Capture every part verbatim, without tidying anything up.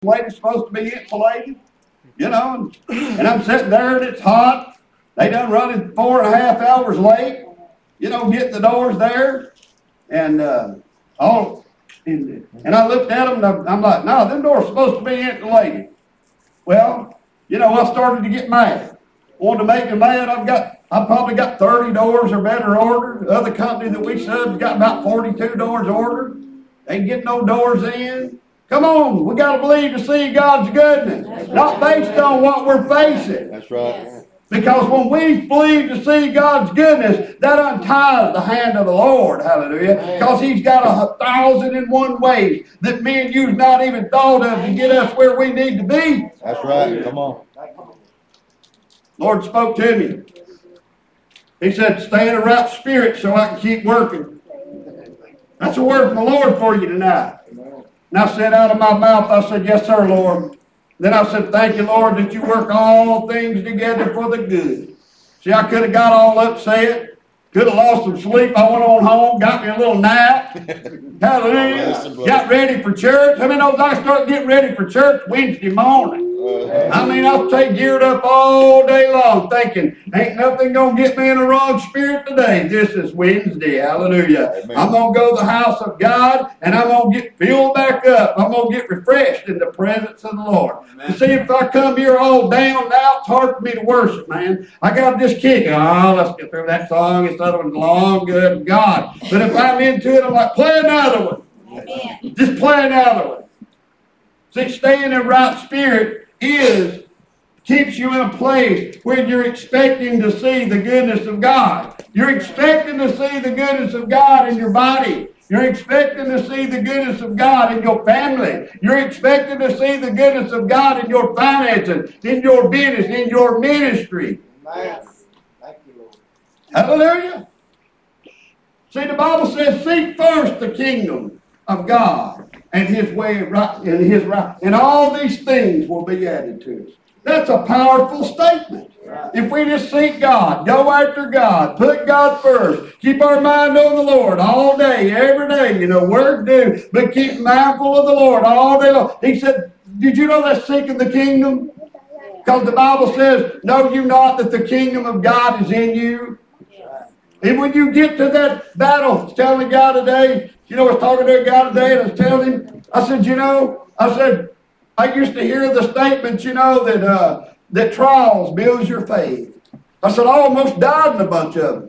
way it's supposed to be insulated, you know, and, and I'm sitting there and it's hot. They done running four and a half hours late, you know, getting the doors there, and uh, all, and, and I looked at them and I'm, I'm like, no, them doors are supposed to be insulated. Well, you know, I started to get mad. Wanted to make them mad. I've got, I've probably got thirty doors or better ordered. The other company that we sub's got about forty-two doors ordered. They ain't getting no doors in. Come on, we got to believe to see God's goodness, That's not right. based on what we're facing. That's right. Yes. Because when we believe to see God's goodness, that unties the hand of the Lord. Hallelujah. Because He's got a thousand and one ways that me and you've not even thought of to get us where we need to be. That's right. Come on. Lord spoke to me. He said, stay in the right spirit so I can keep working. That's a word from the Lord for you tonight. And I said out of my mouth, I said, yes, sir, Lord. Then I said, thank you, Lord, that you work all things together for the good. See, I could have got all upset. Could have lost some sleep. I went on home, got me a little nap. Hallelujah. Got ready for church. I mean, I start getting ready for church Wednesday morning. I mean, I'll stay geared up all day long thinking, ain't nothing going to get me in the wrong spirit today. This is Wednesday. Hallelujah. Amen. I'm going to go to the house of God, and I'm going to get filled back up. I'm going to get refreshed in the presence of the Lord. You see, if I come here all down and out, it's hard for me to worship, man. I got to just kick it. Oh, let's get through that song. It's other one's long, good God. But if I'm into it, I'm like, play another one. Amen. Just play another one. See, staying in the right spirit is keeps you in a place where you're expecting to see the goodness of God. You're expecting to see the goodness of God in your body. You're expecting to see the goodness of God in your family. You're expecting to see the goodness of God in your finances, in your business, in your ministry. Yes. Thank you, Lord. Hallelujah. See, the Bible says, seek first the kingdom of God and His way of right, and His right, and all these things will be added to us. That's a powerful statement. If we just seek God, go after God, put God first, keep our mind on the Lord all day, every day, you know, work, do, but keep mindful of the Lord all day long. He said, did you know that's seeking the kingdom? Because the Bible says, know you not that the kingdom of God is in you? And when you get to that battle, I was telling a guy today, you know, I was talking to a guy today and I was telling him, I said, you know, I said, I used to hear the statement, you know, that uh, that trials builds your faith. I said, I almost died in a bunch of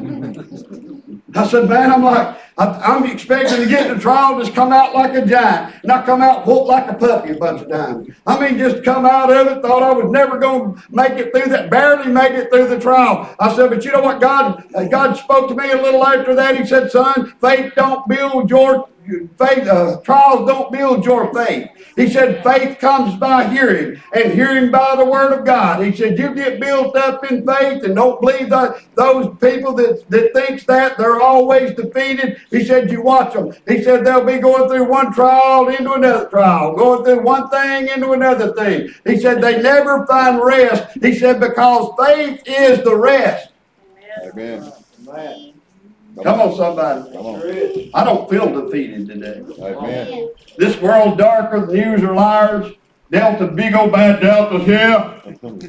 them. I said, man, I'm like, I, I'm expecting to get in the trial and just come out like a giant. And I come out whooped like a puppy a bunch of times. I mean, just come out of it, thought I was never going to make it through that, barely made it through the trial. I said, but you know what, God, God spoke to me a little after that. He said, son, faith don't build your faith, uh, trials don't build your faith. He said, faith comes by hearing, and hearing by the word of God. He said, you get built up in faith and don't believe that those people that, that thinks that they're always defeated. He said, you watch them. He said, they'll be going through one trial into another trial, going through one thing into another thing. He said, they never find rest. He said, because faith is the rest. Amen. Amen. Come on, somebody. Come on. I don't feel defeated today. Amen. This world's darker, the news are liars. Delta, big old bad Delta's here.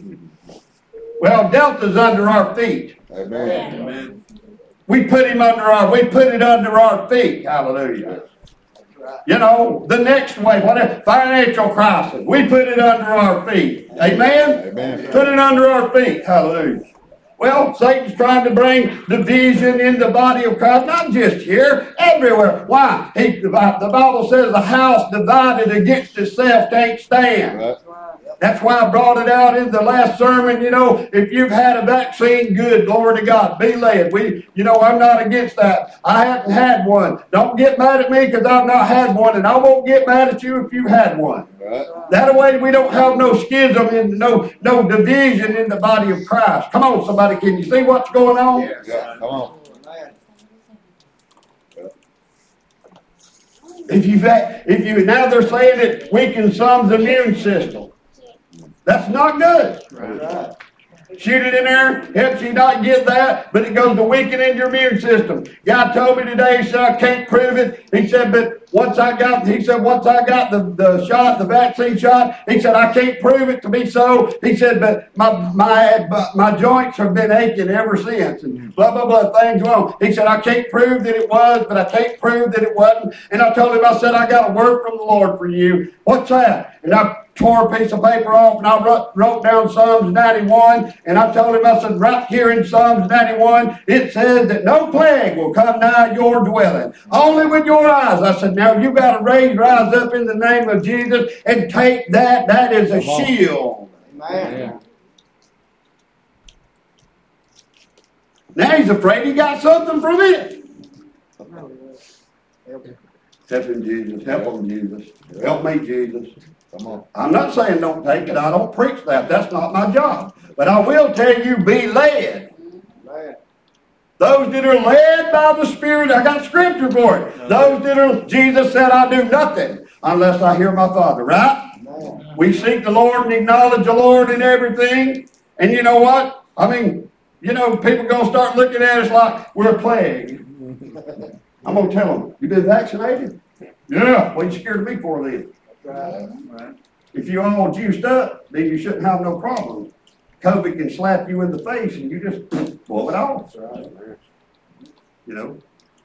Well, Delta's under our feet. Amen. Amen. We put him under our, we put it under our feet. Hallelujah. That's right. You know, the next wave, whatever, financial crisis, we put it under our feet. Amen? Amen. Put it under our feet. Hallelujah. Well, Satan's trying to bring division in the body of Christ, not just here, everywhere. Why? He, the Bible says the house divided against itself can't stand. Right. That's why I brought it out in the last sermon. You know, if you've had a vaccine, good, glory to God, be led. We, you know, I'm not against that. I haven't had one. Don't get mad at me because I've not had one, and I won't get mad at you if you've had one. Right. That way we don't have no schism and no, no division in the body of Christ. Come on, somebody, can you see what's going on? Yeah. Come on. If you've had, if you, now they're saying it weakens some's immune system. That's not good. Right. shoot it in there, helps you not get that, but it goes to weakening your immune system. Guy told me today, he said, I can't prove it. He said, but once I got, he said, once I got the, the shot, the vaccine shot, he said, I can't prove it to be so. He said, but my, my, my joints have been aching ever since, and blah, blah, blah, things wrong. He said, I can't prove that it was, but I can't prove that it wasn't. And I told him, I said, I got a word from the Lord for you. What's that? And I tore a piece of paper off and I wrote, wrote down Psalms ninety-one, and I told him, I said, right here in Psalms ninety-one, it says that no plague will come nigh your dwelling, only with your eyes. I said, now you got to raise your eyes up in the name of Jesus and take that. That is a shield. Amen. Now he's afraid he got something from it. Help him, Jesus. Help him, Jesus. Help me, Jesus. Come on. I'm not saying don't take it. I don't preach that. That's not my job. But I will tell you, be led. Amen. Those that are led by the Spirit, I got scripture for it. Those that are, Jesus said, I do nothing unless I hear my Father, right? Amen. We seek the Lord and acknowledge the Lord in everything. And you know what? I mean, you know, people going to start looking at us like we're a plague. I'm going to tell them, you been vaccinated? Yeah. What are you scared of me for then? Right. If you're all juiced up, then you shouldn't have no problem. COVID can slap you in the face and you just blow it off. Right. You know?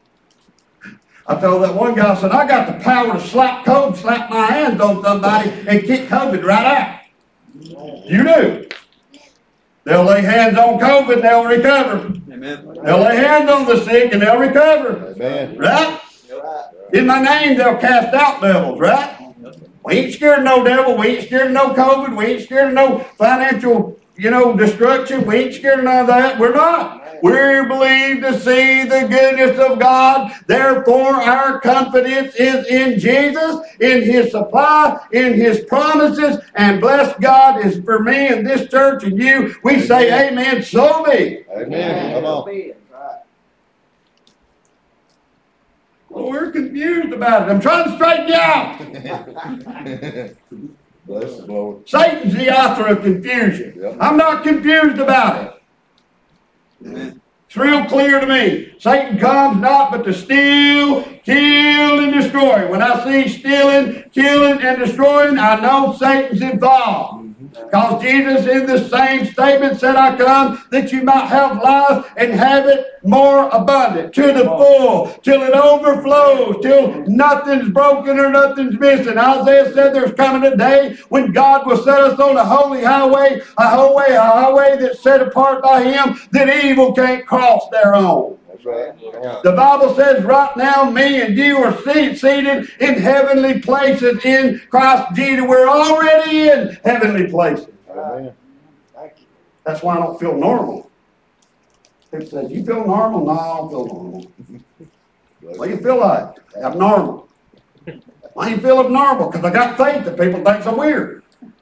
I told that one guy, I said, I got the power to slap COVID, slap my hands on somebody and kick COVID right out. You do. They'll lay hands on COVID and they'll recover. Amen. They'll lay hands on the sick and they'll recover. Amen. Right? Right. In my name, they'll cast out devils, right? We ain't scared of no devil. We ain't scared of no COVID. We ain't scared of no financial, you know, destruction. We ain't scared of none of that. We're not. We believe to see the goodness of God. Therefore, our confidence is in Jesus, in His supply, in His promises. And bless God is for me and this church and you. We say amen, so be. Amen. Come on. Right. Well, we're confused about it. I'm trying to straighten you out. Bless the Lord. Satan's the author of confusion. Yep. I'm not confused about it. Amen. It's real clear to me. Satan comes not but to steal, kill, and destroy. When I see stealing, killing, and destroying, I know Satan's involved. Because Jesus in the same statement said, I come that you might have life and have it more abundant, to the full, till it overflows, till nothing's broken or nothing's missing. Isaiah said there's coming a day when God will set us on a holy highway, a highway, a highway that's set apart by Him that evil can't cross thereon. That's right. Come on. The Bible says right now me and you are seated in heavenly places in Christ Jesus. We're already in heavenly places. Amen. Thank you. That's why I don't feel normal. It says, you feel normal? No, I don't feel normal. What do you feel like? Abnormal. Why do you feel abnormal? Because I got faith that people think I'm weird.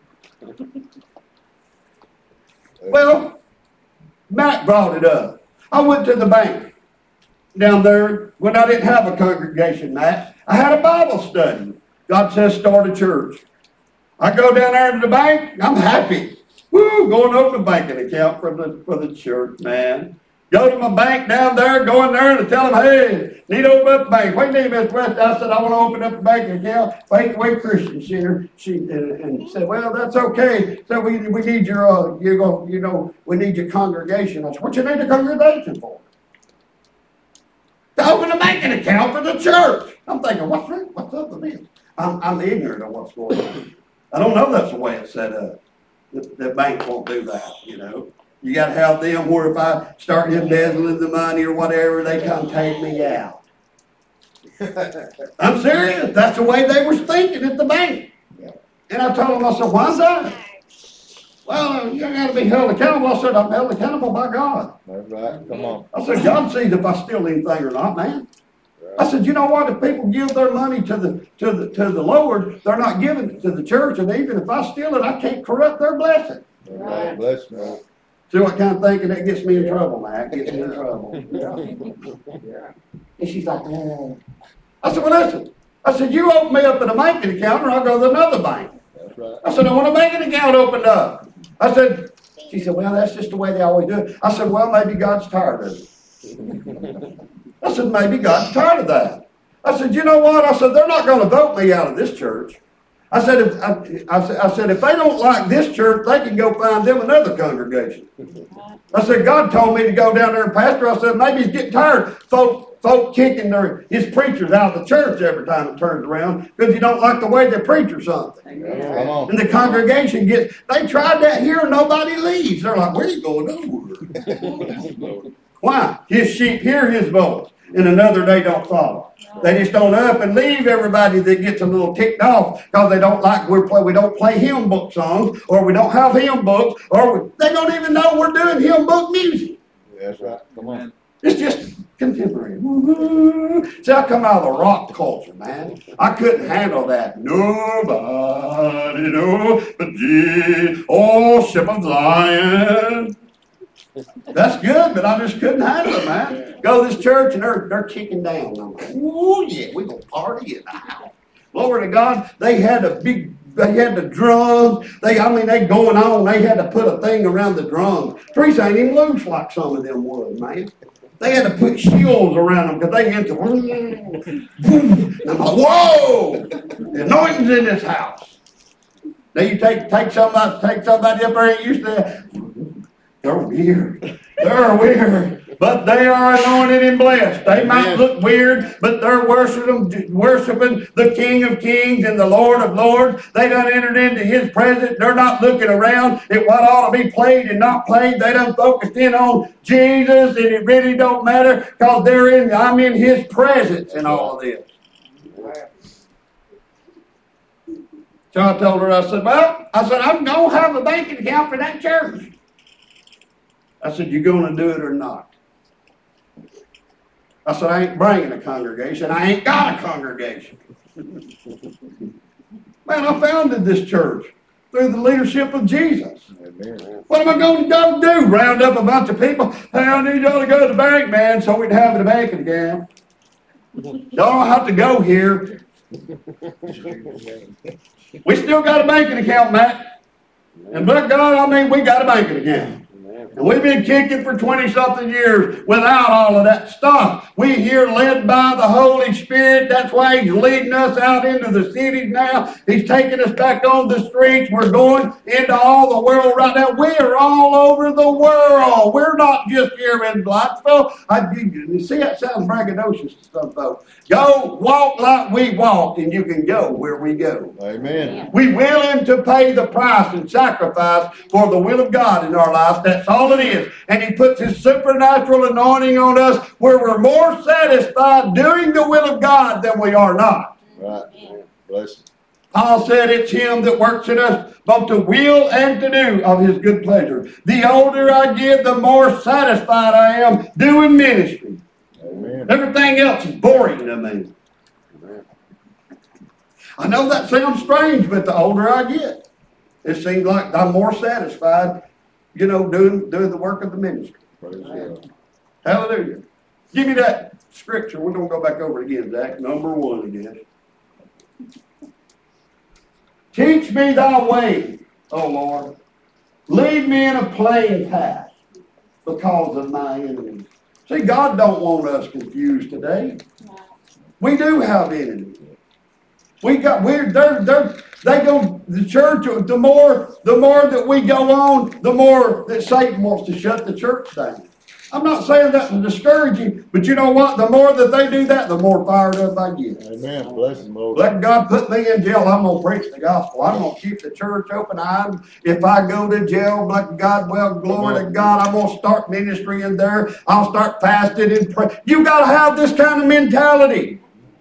Well, Matt brought it up. I went to the bank down there when I didn't have a congregation, Matt. I had a Bible study. God says start a church. I go down there to the bank. I'm happy. Woo, going to open a banking account for the for the church, man. Go to my bank down there, go in there and tell them, hey, need to open up a bank. What do you need, Mister West? I said, I want to open up a banking account. Faithway Christian Center. She and, and said, well, that's okay. So we we need your uh, you go, you know, we need your congregation. I said, what you need a congregation for? To open a banking account for the church. I'm thinking, what's that? What's up with this? I'm I'm ignorant of what's going on. I don't know that's the way it's set up. The, the bank won't do that, you know. You got to have them where if I start embezzling the money or whatever, they come take me out. I'm serious. That's the way they were thinking at the bank. And I told them, I said, why's that? Well, you got to be held accountable. I said, I'm held accountable by God. That's right. Come on. I said, God sees if I steal anything or not, man. I said, you know what? If people give their money to the to the to the Lord, they're not giving it to the church, and even if I steal it, I can't corrupt their blessing. That's right. Bless the Lord. See what kind of thinking that gets me in trouble, Mac? Gets me in trouble. Yeah. And she's like, oh. I said, well, listen. I said, you open me up in a banking account, or I'll go to another bank. That's right. I said, I want a banking account opened up. I said, She said, well, that's just the way they always do it. I said, well, maybe God's tired of it. I said, maybe God's tired of that. I said, you know what? I said, they're not going to vote me out of this church. I said, if, I, I, said, I said, if they don't like this church, they can go find them another congregation. I said, God told me to go down there and pastor. I said, maybe he's getting tired. Folk, folk kicking their, his preachers out of the church every time it turns around because you don't like the way they preach or something. Come on. And the congregation gets, they tried that here and nobody leaves. They're like, where are you going over? Why? His sheep hear his voice and another they don't follow. They just don't up and leave everybody that gets a little ticked off because they don't like we play. We don't play hymn book songs, or we don't have hymn books, or we, they don't even know we're doing hymn book music. That's right. Come on. It's just contemporary. See, I come out of the rock culture, man. I couldn't handle that. Nobody knows but Jesus, oh ship of Zion. That's good, but I just couldn't handle it, man. Go to this church and they're they're kicking down. I'm like, oh yeah, we're gonna party in the house. Glory to God. They had a big, they had the drums. They, I mean, they going on. They had to put a thing around the drums. Teresa ain't even loose like some of them was, man. They had to put shields around them because they get to, boom. I'm like, whoa! The anointing's in this house. Now you take take somebody take somebody up there ain't used to that. They're weird. They're weird. But they are anointed and blessed. They might look weird, but they're worshiping, worshiping the King of Kings and the Lord of Lords. They done entered into his presence. They're not looking around at what ought to be played and not played. They done focused in on Jesus, and it really don't matter because they're in, I'm in his presence in all of this. So I told her, I said, well, I said, I'm going to have a banking account for that church. I said, you going to do it or not? I said, I ain't bringing a congregation. I ain't got a congregation. Man, I founded this church through the leadership of Jesus. Amen. What am I going to go do? Round up a bunch of people? Hey, I need y'all to go to the bank, man, so we'd have a banking account. Y'all don't have to go here. We still got a banking account, Matt. And but God, I mean, we got a banking account. And we've been kicking for twenty-something years without all of that stuff. We here led by the Holy Spirit. That's why he's leading us out into the cities now. He's taking us back on the streets. We're going into all the world right now. We are all over the world. We're not just here in Blattsville. I, you see, that sounds braggadocious to some folks. Go walk like we walk, and you can go where we go. Amen. We willing to pay the price and sacrifice for the will of God in our lives. That's all it is. And he puts his supernatural anointing on us where we're more satisfied doing the will of God than we are not. Right. Bless you. Paul said it's him that works in us both to will and to do of his good pleasure. The older I get, the more satisfied I am doing ministry. Amen. Everything else is boring to me. I know that sounds strange, but the older I get, it seems like I'm more satisfied, you know, doing doing the work of the ministry. Praise God. Hallelujah. Give me that scripture. We're going to go back over it again, Zach. Number one again. Teach me thy way, O Lord. Lead me in a plain path because of my enemies. See, God don't want us confused today. We do have enemies. We got we're they're they're they go the church. The more the more that we go on, the more that Satan wants to shut the church down. I'm not saying that to discourage you, but you know what? The more that they do that, the more fired up I get. Amen. Bless him, Lord. Let God put me in jail. I'm going to preach the gospel. I'm going to keep the church open. I'm, if I go to jail, let God, well, glory to God, I'm going to start ministry in there. I'll start fasting and pray. You got to have this kind of mentality.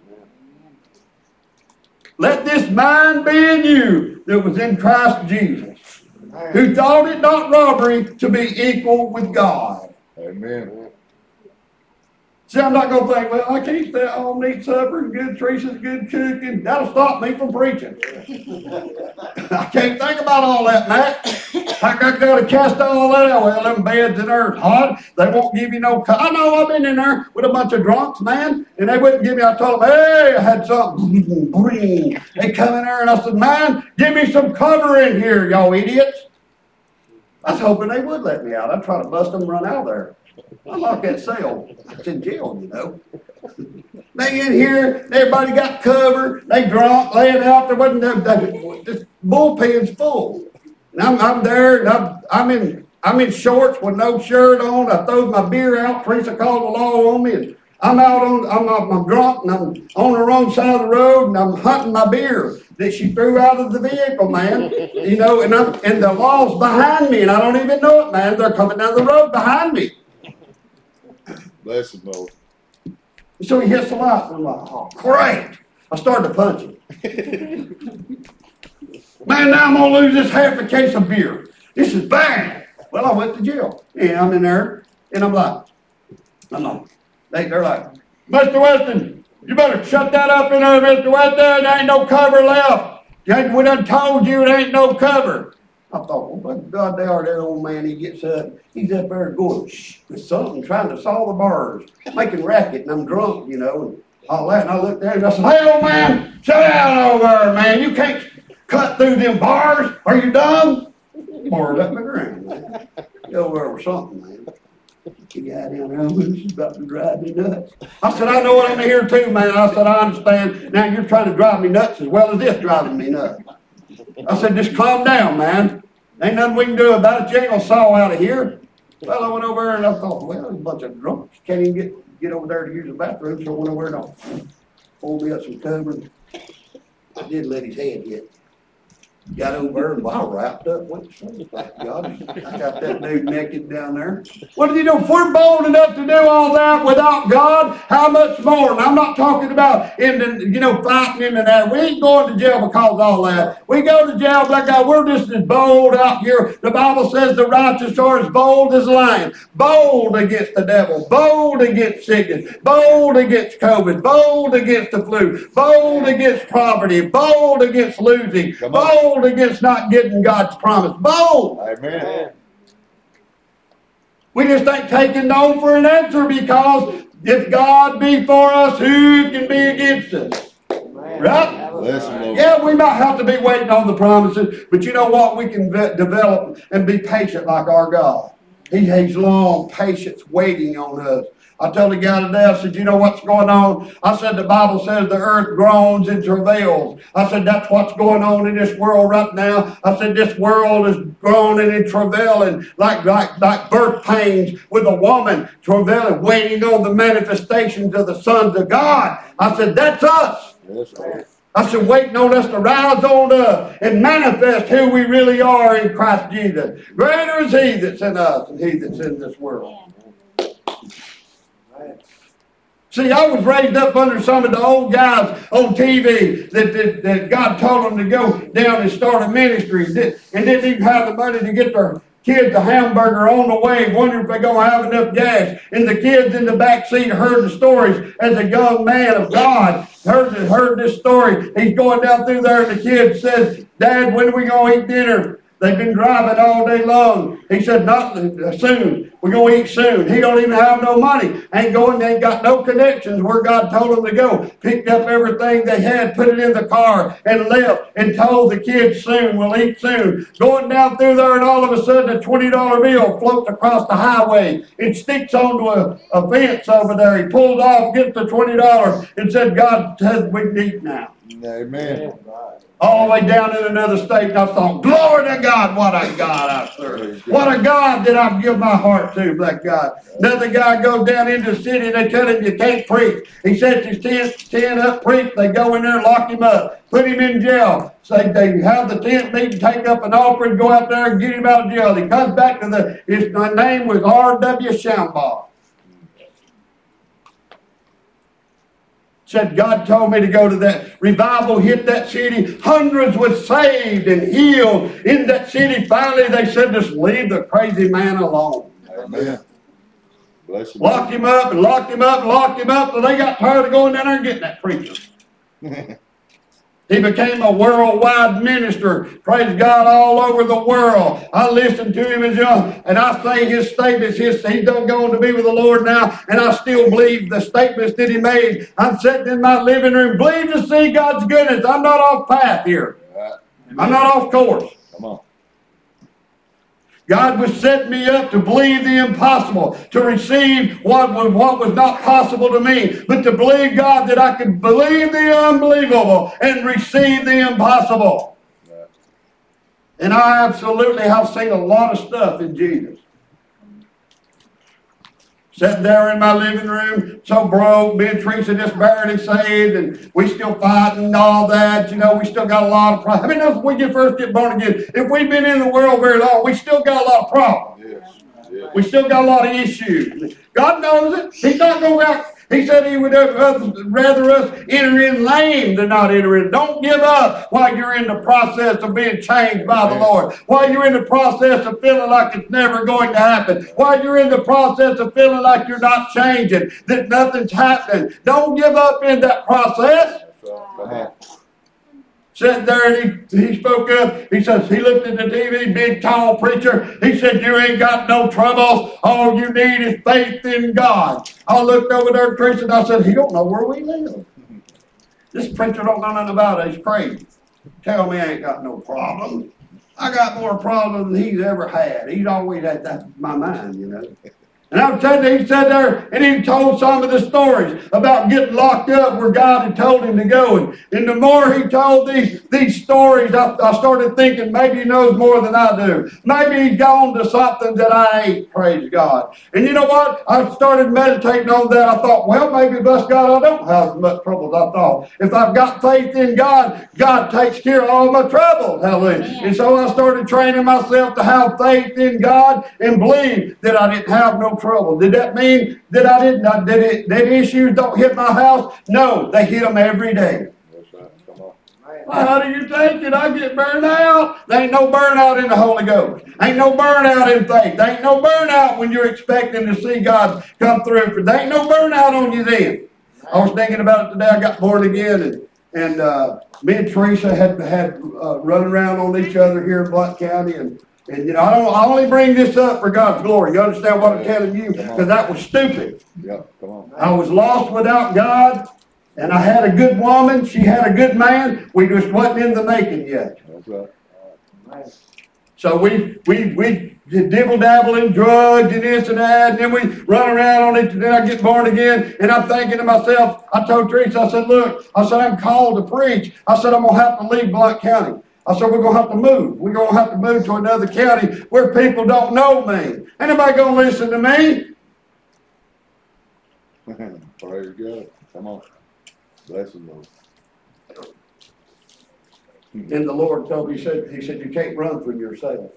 Let this mind be in you that was in Christ Jesus, who thought it not robbery to be equal with God. Amen. See, I'm not going to think, well, I can't stay all neat supper and good Teresa's good cooking. That'll stop me from preaching. I can't think about all that, Matt. I got to cast all that out. Well, them beds in there hot. They won't give you no... Co- I know I've been in there with a bunch of drunks, man, and they wouldn't give me... I told them, hey, I had something. They come in there and I said, man, give me some cover in here, y'all idiots. I was hoping they would let me out. I'd try to bust them and run out of there. I'm like that cell. It's in jail, you know. They in here, everybody got covered. They drunk, laying out there. Wasn't there, this bullpen's full. And I'm, I'm there, and I'm, I'm in I'm in shorts with no shirt on. I throw my beer out. Teresa called the law on me. And I'm out on, I'm, I'm drunk, and I'm on the wrong side of the road, and I'm hunting my beer that she threw out of the vehicle, man. You know, and I'm, and the law's behind me, and I don't even know it, man. They're coming down the road behind me. Bless him, Lord. So he hits the light, and I'm like, oh, great. I started to punch him. Man, now I'm going to lose this half a case of beer. This is bad. Well, I went to jail. And I'm in there, and I'm like, I'm like, they, they're like, Mister Weston, you better shut that up in there, Mister Weston. There ain't no cover left. We done told you there ain't no cover. I thought, well, what God they are, that old man, he gets up, he's up there going, shh, with something, trying to saw the bars, making racket, and I'm drunk, you know, and all that. And I looked there and I said, hey, old man, shut down over there, man. You can't cut through them bars. Are you dumb? Bored up my ground, man. Go over there with something, man. The guy down there was about to drive me nuts. I said, I know what I'm here too, man. I said, I understand. Now you're trying to drive me nuts as well as this driving me nuts. I said, just calm down, man. Ain't nothing we can do about it. You ain't gonna saw out of here. Well, I went over there and I thought, well, there's a bunch of drunks. Can't even get, get over there to use the bathroom. So I went over there and I pulled me up some cover. I did let his head hit. Got over there and well, I wrapped up. Went to sleep. Thank God. I got that dude naked down there. What do you know? If we're bold enough to do all that without God, how much more? And I'm not talking about in the, you know, fighting into that. We ain't going to jail because of all that. We go to jail like God. We're just as bold out here. The Bible says the righteous are as bold as a lion. Bold against the devil. Bold against sickness. Bold against COVID. Bold against the flu. Bold against poverty. Bold against losing. Bold against not getting God's promise. Bold. Amen. We just ain't taking no for an answer because if God be for us, who can be against us? Right? Bless him, Lord. Yeah, we might have to be waiting on the promises, but you know what? We can ve- develop and be patient like our God. He has long patience waiting on us. I told the guy today, I said, you know what's going on? I said, the Bible says the earth groans and travails. I said, that's what's going on in this world right now. I said, this world is groaning and travailing like, like, like birth pains with a woman travailing, waiting on the manifestations of the sons of God. I said, that's us. Yes, Lord. I said, waiting on us to rise on up and manifest who we really are in Christ Jesus. Greater is He that's in us than he that's in this world. See, I was raised up under some of the old guys on T V that, that, that God told them to go down and start a ministry and didn't even have the money to get their kids a hamburger on the way, wondering if they're going to have enough gas. And the kids in the back seat heard the stories as a young man of God. Heard, heard this story. He's going down through there and the kid says, Dad, when are we going to eat dinner? They've been driving all day long. He said, not soon. We're going to eat soon. He don't even have no money. Ain't going, ain't got no connections where God told them to go. Picked up everything they had, put it in the car, and left, and told the kids soon, we'll eat soon. Going down through there, and all of a sudden a twenty dollar bill floats across the highway. It sticks onto a, a fence over there. He pulls off, gets the twenty dollars, and said, God says we can eat now. Amen. All the way down in another state, and I thought, glory to God, what a God I serve. What a God that I give my heart to, black God. Another guy goes down into the city, and they tell him you can't preach. He sets his tent, tent up, preach. They go in there, lock him up, put him in jail. Say they have the tent meeting, take up an offering, go out there and get him out of jail. He comes back to the, his name was R W Shambaugh. Said God told me to go to that revival, hit that city. Hundreds was saved and healed in that city. Finally, they said, just leave the crazy man alone. Amen. Bless you. Locked him up and locked him up and locked him up. And they got tired of going down there and getting that preacher. He became a worldwide minister. Praise God, all over the world. I listened to him as young, and I say his statements, his, he's done going to be with the Lord now, and I still believe the statements that he made. I'm sitting in my living room, believe to see God's goodness. I'm not off path here. Right. I'm not off course. Come on. God was setting me up to believe the impossible, to receive what was, what was not possible to me, but to believe, God, that I could believe the unbelievable and receive the impossible. And I absolutely have seen a lot of stuff in Jesus. Sitting there in my living room, so broke, me and Teresa just barely saved, and we still fighting and all that. You know, we still got a lot of problems. I mean, that's when we first get born again. If we've been in the world very long, we still got a lot of problems. Yes. Yes. We still got a lot of issues. God knows it. He's not going to out. He said he would rather us enter in lame than not enter in. Don't give up while you're in the process of being changed by the Lord. While you're in the process of feeling like it's never going to happen. While you're in the process of feeling like you're not changing, that nothing's happening. Don't give up in that process. Come on. Sitting there and he, he spoke up. He says, he looked at the T V, big tall preacher. He said, you ain't got no troubles. All you need is faith in God. I looked over there at Teresa and I said, he don't know where we live. This preacher don't know nothing about it. He's crazy. Tell me I ain't got no problems. I got more problems than he's ever had. He's always had that in my mind, you know. And I'm telling you, he sat there and he told some of the stories about getting locked up where God had told him to go. And, and the more he told these, these stories, I, I started thinking maybe he knows more than I do. Maybe he's gone to something that I ain't, praise God. And you know what? I started meditating on that. I thought, well, maybe, bless God, I don't have as much trouble as I thought. If I've got faith in God, God takes care of all my troubles. Hallelujah. And so I started training myself to have faith in God and believe that I didn't have no trouble. Did that mean that I didn't, uh, that, it, that issues don't hit my house? No, they hit them every day. That's right. Come on. Well, how do you think that I get burned out? There ain't no burnout in the Holy Ghost. Ain't no burnout in faith. There ain't no burnout when you're expecting to see God come through. There ain't no burnout on you then. I was thinking about it today. I got born again, and and uh, me and Teresa had had uh, run around on each other here in Blount County, and And, you know, I don't. I only bring this up for God's glory. You understand what I'm telling you? Because that was stupid. Yeah, come on. I was lost without God, and I had a good woman. She had a good man. We just wasn't in the making yet. That's right. So we we we dibble dabble in drugs and this and that, and then we run around on it. And then I get born again, and I'm thinking to myself. I told Teresa, I said, "Look, I said I'm called to preach. I said I'm gonna have to leave Blount County." I said, we're going to have to move. We're going to have to move to another county where people don't know me. Ain't nobody going to listen to me. Praise God. Come on. Bless the Lord. And the Lord told me, he said, he said, you can't run from yourself.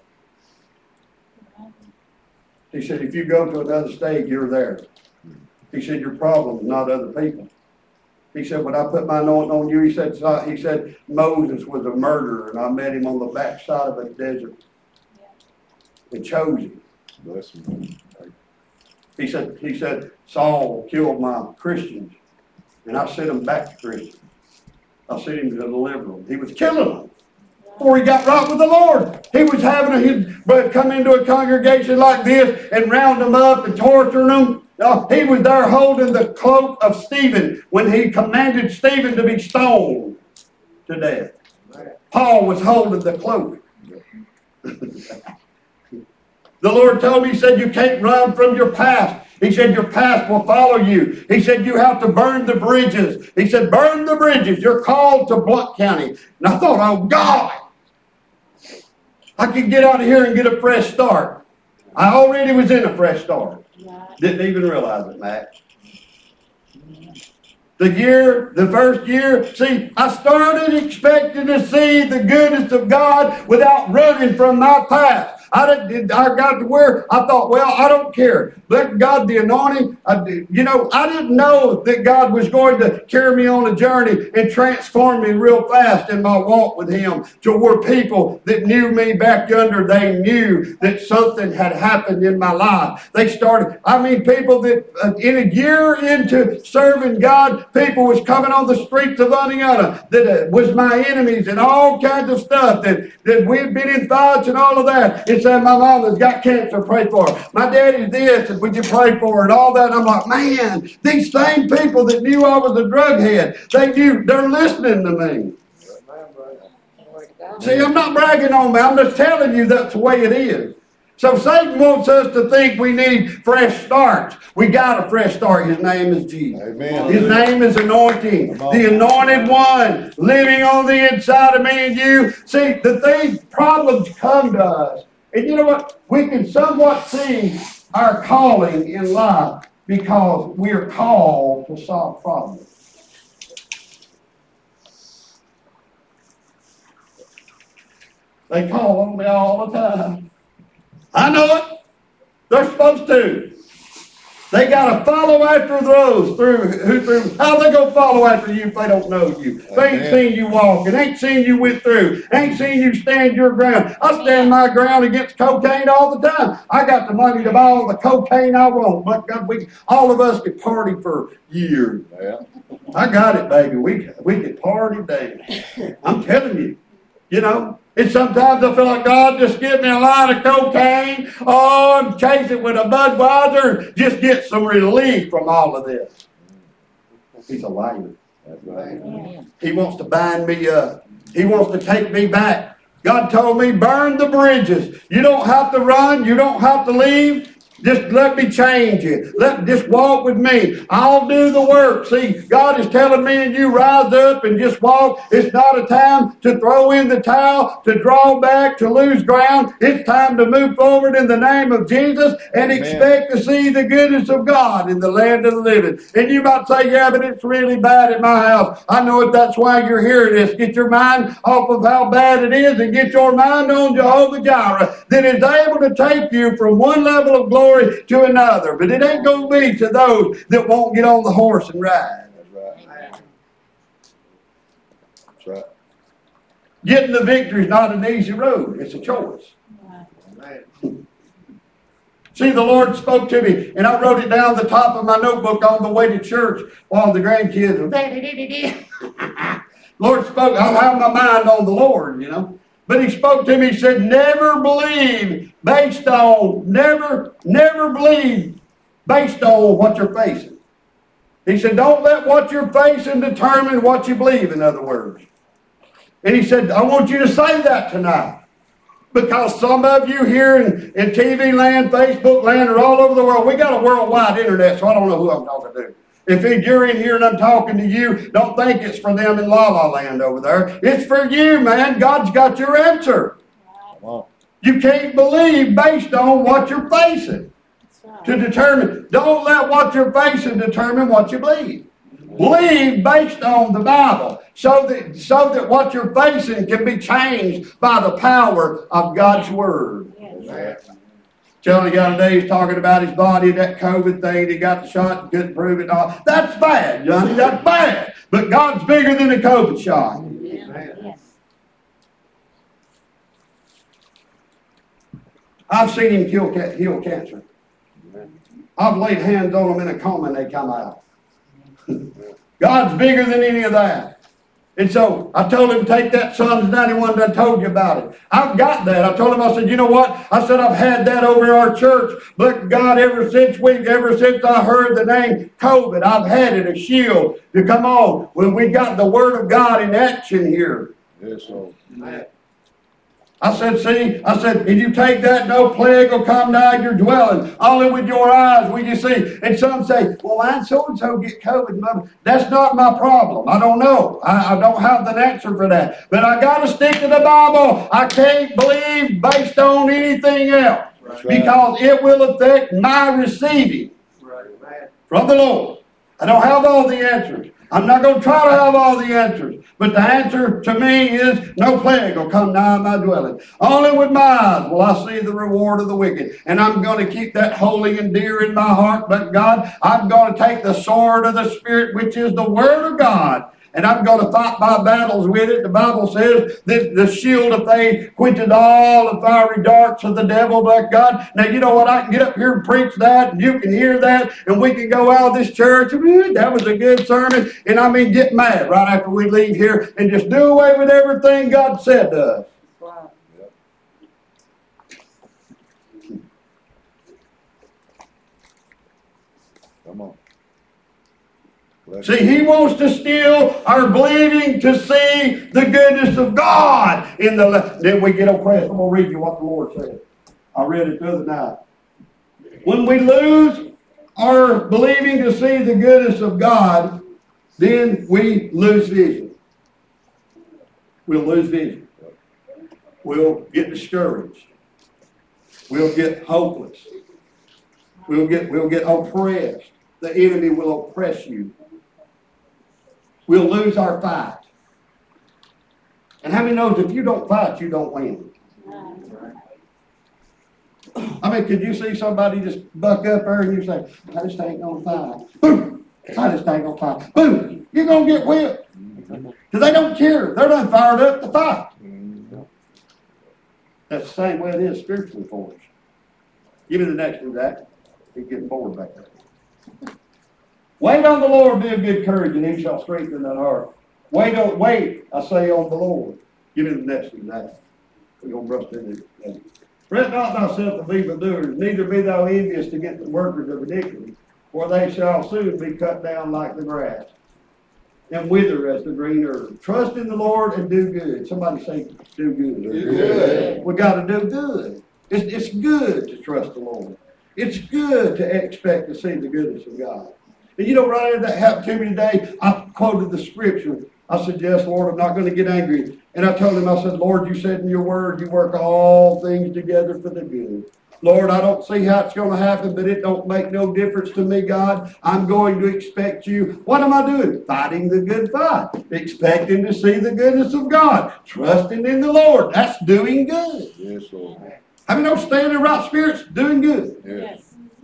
He said, if you go to another state, you're there. He said, your problem is not other people. He said, when I put my anointing on you, he said, he said, Moses was a murderer, and I met him on the backside of a desert and chose him. Bless him. He said, he said, Saul killed my Christians, and I sent him back to Christians. I sent him to deliver them. He was killing them before he got right with the Lord. He was having a, he'd come into a congregation like this and round them up and torturing them. No, he was there holding the cloak of Stephen when he commanded Stephen to be stoned to death. Paul was holding the cloak. The Lord told me, he said, you can't run from your past. He said, your past will follow you. He said, you have to burn the bridges. He said, burn the bridges. You're called to Blount County. And I thought, oh, God, I could get out of here and get a fresh start. I already was in a fresh start. Didn't even realize it, Matt. The year, the first year, see, I started expecting to see the goodness of God without running from my past. I didn't. I got to where I thought, well, I don't care. Let God the anointing. I, you know, I didn't know that God was going to carry me on a journey and transform me real fast in my walk with Him to where people that knew me back yonder, they knew that something had happened in my life. They started. I mean, people that uh, in a year into serving God, people was coming on the streets of Indiana that uh, was my enemies and all kinds of stuff that that we'd been in fights and all of that. And said, my mama's got cancer, pray for her. My daddy's this, and would you pray for her, and all that. And I'm like, man, these same people that knew I was a drug head, they knew, they're listening to me. See, I'm not bragging on me. I'm just telling you that's the way it is. So Satan wants us to think we need fresh starts. We got a fresh start. His name is Jesus. Amen. His name is anointing. The anointed one living on the inside of me and you. See, the things, problems come to us. And you know what? We can somewhat see our calling in life because we are called to solve problems. They call on me all the time. I know it. They're supposed to. They got to follow after those through who through. How they gonna follow after you if they don't know you? They ain't seen you walk and ain't seen you went through. Ain't seen you stand your ground. I stand my ground against cocaine all the time. I got the money to buy all the cocaine I want. But God, we all of us could party for years. Yeah. I got it, baby. We we could party daily. I'm telling you. You know. And sometimes I feel like God just give me a line of cocaine, oh, and chase it with a Budweiser, just get some relief from all of this. He's a liar. That's right. He wants to bind me up. He wants to take me back. God told me, burn the bridges. You don't have to run. You don't have to leave. Just let me change you. Let just walk with me. I'll do the work. See, God is telling me and you rise up and just walk. It's not a time to throw in the towel, to draw back, to lose ground. It's time to move forward in the name of Jesus and Amen. Expect to see the goodness of God in the land of the living. And you might say, yeah, but it's really bad at my house. I know if that's why you're hearing this. Get your mind off of how bad it is and get your mind on Jehovah Jireh that is able to take you from one level of glory to another. But it ain't going to be to those that won't get on the horse and ride. That's right. That's right. Getting the victory is not an easy road. It's a choice. See, the Lord spoke to me, and I wrote it down the top of my notebook on the way to church while the grandkids were Lord spoke. I have my mind on the Lord, you know. But he spoke to me, he said, never believe based on, never, never believe based on what you're facing. He said, don't let what you're facing determine what you believe, in other words. And he said, I want you to say that tonight. Because some of you here in, in T V land, Facebook land, or all over the world, we got a worldwide internet, so I don't know who I'm talking to. If you're in here and I'm talking to you, don't think it's for them in La La Land over there. It's for you, man. God's got your answer. Come on. You can't believe based on what you're facing to determine. Don't let what you're facing determine what you believe. Believe based on the Bible so that, so that what you're facing can be changed by the power of God's Word. Yes. Johnny got a day, he's talking about his body, that COVID thing, he got the shot and couldn't prove it all. That's bad, Johnny, that's bad. But God's bigger than a COVID shot. Yes. I've seen him kill, heal cancer. I've laid hands on them in a coma and they come out. God's bigger than any of that. And so I told him, take that Psalms ninety-one that I told you about it. I've got that. I told him, I said, you know what? I said, I've had that over in our church. But God, ever since we, ever since I heard the name COVID, I've had it, a shield to come on. When we got the Word of God in action here. Yes, Lord. I said, see, I said, if you take that, no plague will come nigh your dwelling. Only with your eyes will you see. And some say, well, why so-and-so get COVID? That's not my problem. I don't know. I, I don't have the answer for that. But I got to stick to the Bible. I can't believe based on anything else. Right. Because it will affect my receiving Right. from the Lord. I don't have all the answers. I'm not going to try to have all the answers. But the answer to me is no plague will come nigh my dwelling. Only with my eyes will I see the reward of the wicked. And I'm going to keep that holy and dear in my heart. But God, I'm going to take the sword of the Spirit, which is the Word of God. And I'm going to fight my battles with it. The Bible says that the shield of faith quenches all the fiery darts of the devil, black God. Now, you know what? I can get up here and preach that, and you can hear that, and we can go out of this church. That was a good sermon. And I mean, get mad right after we leave here and just do away with everything God said to us. Wow. Yep. Come on. Bless See, you. he wants to steal our believing to see the goodness of God in the. Le- then we get oppressed. I'm going to read you what the Lord said. I read it the other night. When we lose our believing to see the goodness of God, then we lose vision. We'll lose vision. We'll get discouraged. We'll get hopeless. We'll get, we'll get oppressed. The enemy will oppress you. We'll lose our fight. And how many knows if you don't fight, you don't win? I mean, could you see somebody just buck up there and you say, I just ain't gonna fight. Boom! I just ain't gonna fight. Boom! You're gonna get whipped. Because they don't care. They're not fired up to fight. That's the same way it is spiritually for us. Give me the next one, Zach. He's getting bored back there. Wait on the Lord, be of good courage, and he shall strengthen that heart. Wait on, wait, I say on the Lord. Give me the next one, Zach. We're going to brush into it. Fret not thyself of evildoers, neither be thou envious against the workers of iniquity, for they shall soon be cut down like the grass, and wither as the green herb. Trust in the Lord and do good. Somebody say, do good. Do good. We got to do good. It's, it's good to trust the Lord. It's good to expect to see the goodness of God. And you know, right after that happened to me today, I quoted the scripture. I said, yes, Lord, I'm not going to get angry. And I told him, I said, Lord, you said in your word, you work all things together for the good. Lord, I don't see how it's going to happen, but it don't make no difference to me, God. I'm going to expect you. What am I doing? Fighting the good fight. Expecting to see the goodness of God. Trusting in the Lord. That's doing good. Yes, Lord. How many know staying in the right spirits? Doing good. Yes.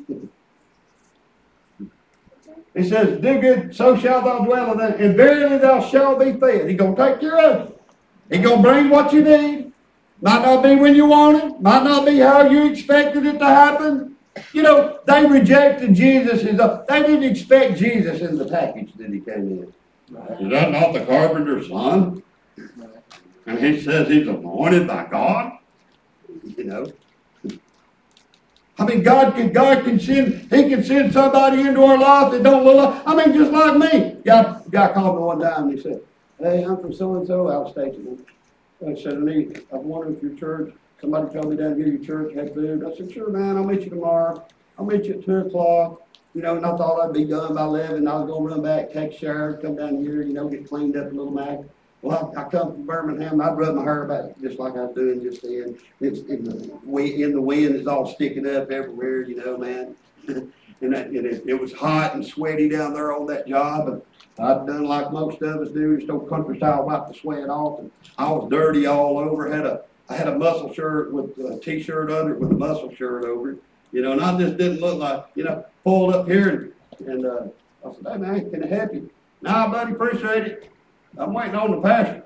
He says, do good, so shalt thou dwell in it, and verily thou shalt be fed. He's going to take care of you. He's going to bring what you need. Might not be when you want it. Might not be how you expected it to happen. You know, they rejected Jesus. They didn't expect Jesus in the package that he came in. Is that not the carpenter's son? And he says he's anointed by God? You know. I mean, God can God can send, he can send somebody into our life that don't look like, I mean, just like me. Guy, guy called me one time and he said, hey, I'm from so-and-so, out of station. I said, I need, I wonder if your church, somebody told me down here your church had food. I said, sure, man, I'll meet you tomorrow. I'll meet you at two o'clock. You know, and I thought I'd be done by eleven. I was going to run back, take a shower, come down here, you know, get cleaned up a little, Mac. Well, I, I come from Birmingham. I'd rub my hair back just like I was doing just then. It's in the wind, in the wind it's all sticking up everywhere, you know, man. and that, and it, it was hot and sweaty down there on that job. And I'd done like most of us do, just old country style, wipe the sweat off. And I was dirty all over. Had a I had a muscle shirt with a t-shirt under it with a muscle shirt over it, you know. And I just didn't look like, you know, pulled up here and, and uh, I said, hey man, can I help you? Nah, buddy, appreciate it. I'm waiting on the pastor.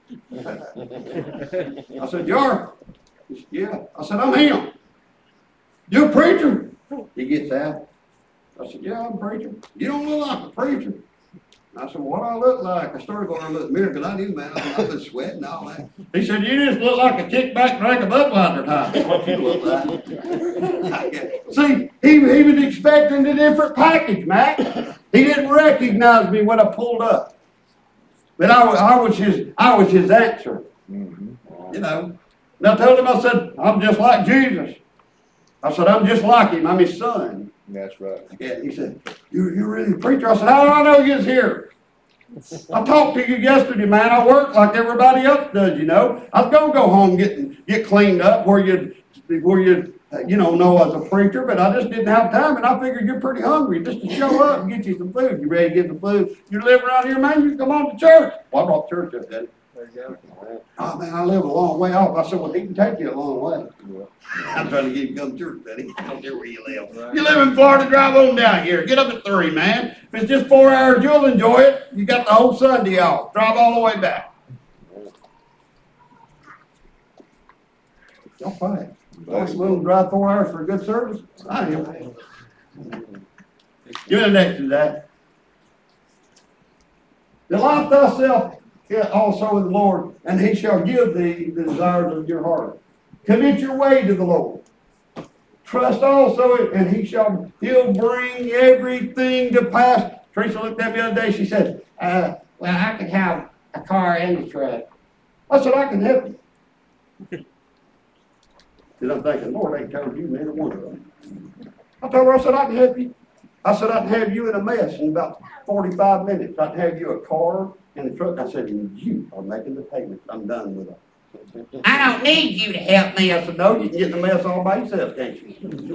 I said, you are? He said, yeah. I said, I'm him. You a preacher? He gets out. I said, yeah, I'm a preacher. You don't look like a preacher. I said, what do I look like? I started going to look in the mirror because I knew, man, I've been sweating and all that. He said, you just look like a kickback drink of Budweiser time. That's what you look like. See, he, he was expecting a different package, Mac. He didn't recognize me when I pulled up. But I, I was his, I was his answer. Mm-hmm. You know. And I told him, I said, I'm just like Jesus. I said, I'm just like him. I'm his son. That's right. Yeah, he said, you, you're really a preacher? I said, how do I know you're here? I talked to you yesterday, man. I work like everybody else does, you know. I was going to go home and get, get cleaned up where you, where you, you know, know I was a preacher, but I just didn't have time, and I figured you're pretty hungry just to show up and get you some food. You ready to get some food? You live around here, man, you come on to church. Well, I brought church up, Daddy. Oh, man, I live a long way off. I said, well, he can take you a long way. Yeah. I'm trying to get you to come to church, Daddy. I don't care where you live. Right. You live in Florida, drive on down here. Get up at three, man. If it's just four hours, you'll enjoy it. You got the whole Sunday off. Drive all the way back. Y'all fine. I'm willing to drive four hours for a good service. I am. Give me the next to that. Delight thyself also in the Lord, and he shall give thee the desires of your heart. Commit your way to the Lord. Trust also, and he shall, he'll bring everything to pass. Teresa looked at me the other day, she said, uh, well, I can have a car and a truck. I said, I can help you. And I'm thinking, Lord ain't told you neither one of them. I told her, I said, I can help you. I said, I can have you in a mess in about forty-five minutes. I can have you a car and a truck. I said, and you are making the payments. I'm done with it. I don't need you to help me. I said, no, you can get in the mess all by yourself, can't you?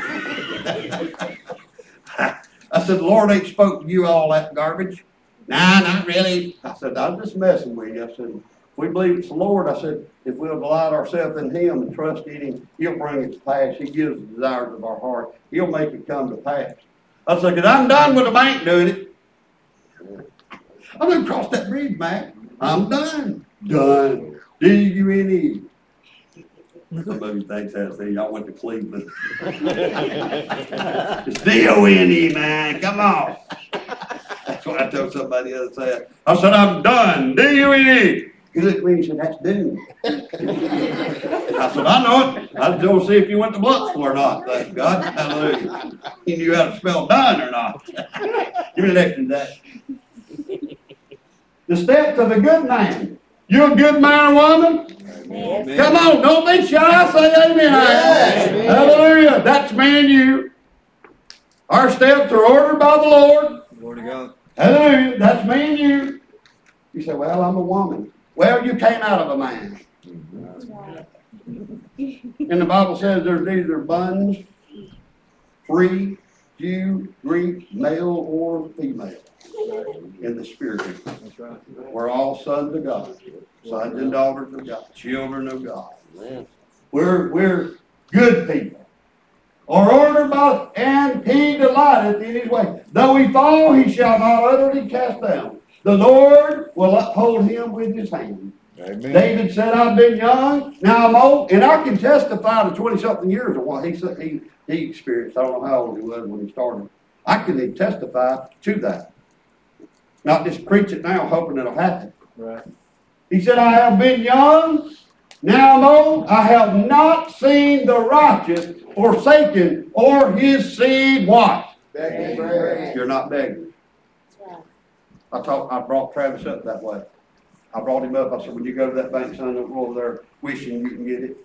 I said, the Lord ain't spoke to you all that garbage. Nah, not really. I said, I'm just messing with you. I said, if we believe it's the Lord, I said, if we'll delight ourselves in Him and trust in Him, He'll bring it to pass. He gives the desires of our heart. He'll make it come to pass. I said, because I'm done with the bank doing it. I'm going to cross that bridge, Mac. I'm done. Done. D U N E. Somebody thinks that's it. Y'all went to Cleveland. It's D O N E, man. Come on. That's what I told somebody the other day. I said, I'm done. D U N E. He looked at me and said, that's doomed. I said, I know it. I was going to see if you went to Bluxville or not. Thank God. Hallelujah. He knew how to spell done or not. Give me the next one, Zach. The steps of a good man. You a good man or woman? Amen. Come on, don't be shy. Say amen. Yes. Amen. Hallelujah. That's me and you. Our steps are ordered by the Lord. Glory to God. Hallelujah. That's me and you. You say, well, I'm a woman. Well, you came out of a man. And the Bible says there's neither bond, free, Jew, Greek, male, or female in the spirit. That's right. We're all sons of God, sons and daughters of God, children of God. We're, we're good people. Are ordered by, and He delighteth in His way. Though he fall, he shall not utterly cast down. The Lord will uphold him with His hand. Amen. David said, I've been young, now I'm old, and I can testify to twenty-something years of what he, he, he experienced. I don't know how old he was when he started. I can testify to that. Not just preach it now, hoping it'll happen. Right. He said, I have been young, now I'm old. I have not seen the righteous forsaken or his seed what? Begging bread. You're not begging. I talked, I brought Travis up that way. I brought him up. I said, when you go to that bank, son, don't go over there wishing you can get it.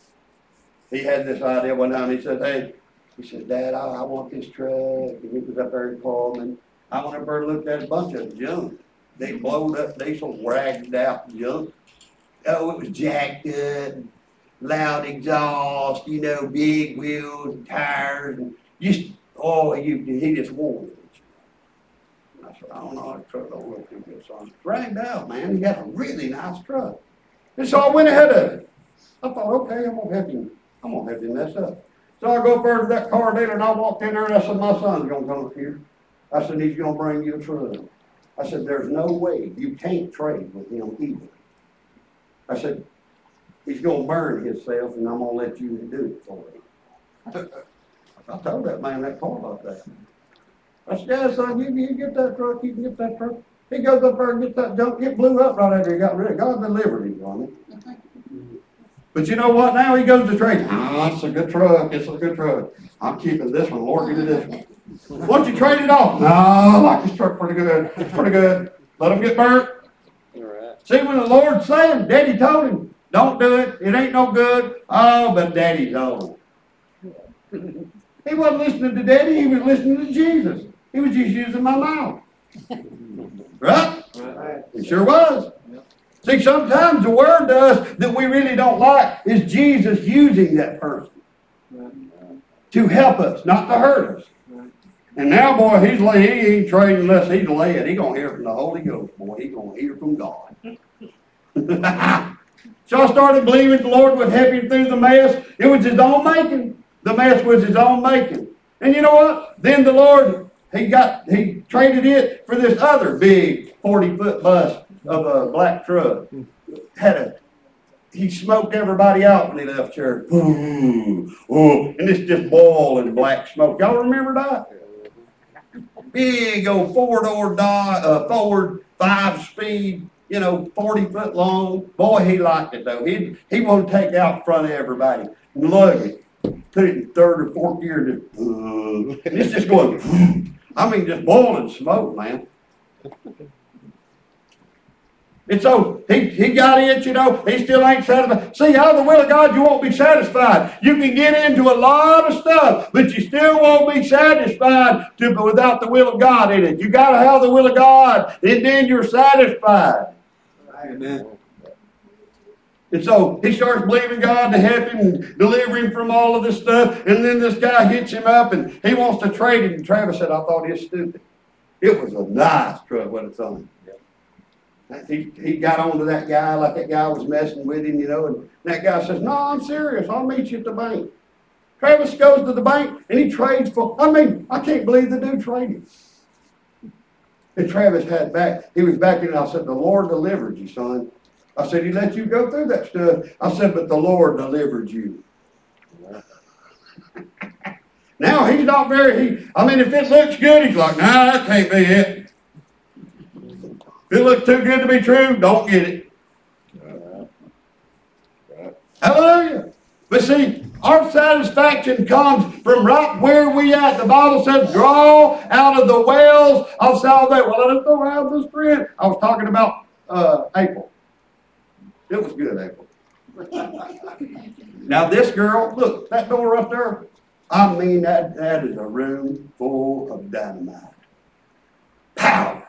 He had this idea one time. He said, hey, he said, Dad, I, I want this truck. And he was up there in Coleman. I went up there and looked at a bunch of junk. They blowed up diesel, ragged out junk. Oh, it was jacked up, loud exhaust, you know, big wheels and tires, and just, oh, you, he just wanted it. I said, I don't know, that truck don't look too good, son. It's ragged out, man. He got a really nice truck. And so I went ahead of it. I thought, okay, I'm gonna help him. I'm gonna help him mess up. So I go further to that car dealer, and I walked in there, and I said, my son's gonna come up here. I said, he's gonna bring you a truck. I said, there's no way you can't trade with him either. I said, he's gonna burn himself, and I'm gonna let you do it for him. I told that man that car about that. I said, yeah, son, you, you get that truck, you can get that truck. He goes up there and gets that junk. It blew up right after he got rid of it. God delivered him on it. But you know what? Now he goes to trade. Oh, it's a good truck. It's a good truck. I'm keeping this one. Lord, give me this one. Why don't you trade it off? No, I like this truck pretty good. It's pretty good. Let him get burnt. See, when the Lord's saying, Daddy told him, don't do it. It ain't no good. Oh, but Daddy's old. He wasn't listening to Daddy. He was listening to Jesus. He was just using my mouth. Right? Right. It sure was. See, sometimes the word to us that we really don't like is Jesus using that person to help us, not to hurt us. And now, boy, he's lay, he ain't trading unless he's led. He's going to hear from the Holy Ghost, boy. He's going to hear from God. So I started believing the Lord would help him through the mess. It was his own making. The mess was his own making. And you know what? Then the Lord, he got, he traded it for this other big forty-foot bus of a black truck. Had a, he smoked everybody out when he left church. Ooh, ooh, and it's just boiling black smoke. Y'all remember that? Big old four-door uh, Ford, five-speed, you know, forty foot long. Boy, he liked it, though. He he wanted to take out in front of everybody and lug it. Put it in third or fourth gear and just, uh, and it's just going, I mean, just boiling smoke, man. And so he, he got it, you know, he still ain't satisfied. See, out of the will of God, you won't be satisfied. You can get into a lot of stuff, but you still won't be satisfied to, without the will of God in it. You got to have the will of God, and then you're satisfied. Amen. And so he starts believing God to help him and deliver him from all of this stuff. And then this guy hits him up and he wants to trade him. And Travis said, I thought he was stupid. It was a nice truck when it's on. He, he got on to that guy like that guy was messing with him, you know. And that guy says, no, I'm serious. I'll meet you at the bank. Travis goes to the bank and he trades for, I mean, I can't believe the dude traded. And Travis had back, he was back in, and I said, the Lord delivered you, son. I said, he let you go through that stuff. I said, but the Lord delivered you. Now, he's not very, he, I mean, if it looks good, he's like, nah, that can't be it. If it looks too good to be true, don't get it. Right. Right. Hallelujah. But see, our satisfaction comes from right where we at. The Bible says, draw out of the wells of salvation. Well, let's go out this friend. I was talking about uh, April. It was good, April. Now this girl, look, that door up there, I mean, that, that is a room full of dynamite. Power.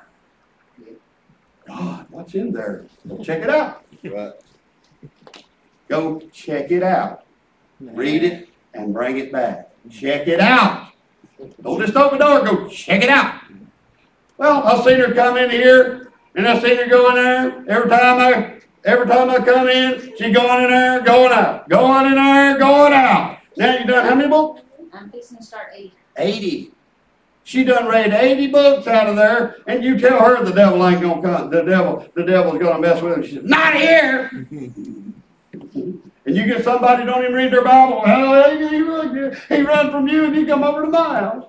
God, what's in there? Go check it out. Right. Go check it out. Read it and bring it back. Check it out. Don't just open the door, go check it out. Well, I've seen her come in here, and I've seen her go in there. Every time I every time I come in, she going in there, going out. Going in there, going out. Now you done how many books? I'm fixing to start eighty. eighty. She done read eighty books out of there, and you tell her the devil ain't gonna come. The devil, the devil's gonna mess with him. She says, not here. And you get somebody who don't even read their Bible. Hell, he, he, run, he run from you and he come over to my house.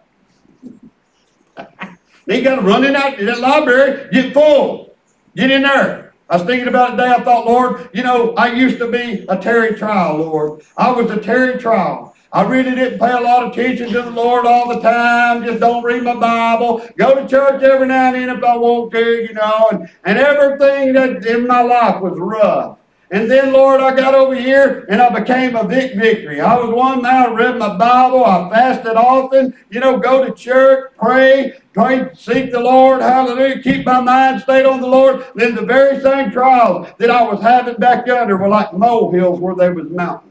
He got to run in out to that library, get full. Get in there. I was thinking about it today. I thought, Lord, you know, I used to be a Terry Trial, Lord. I was a Terry Trial. I really didn't pay a lot of attention to the Lord all the time. Just don't read my Bible. Go to church every now and then if I want to, you know. And, and everything that in my life was rough. And then, Lord, I got over here and I became a Vic Victory. I was one man, I read my Bible, I fasted often, you know, go to church, pray, pray, seek the Lord, hallelujah, keep my mind stayed on the Lord. Then the very same trials that I was having back under were like molehills where there was mountains.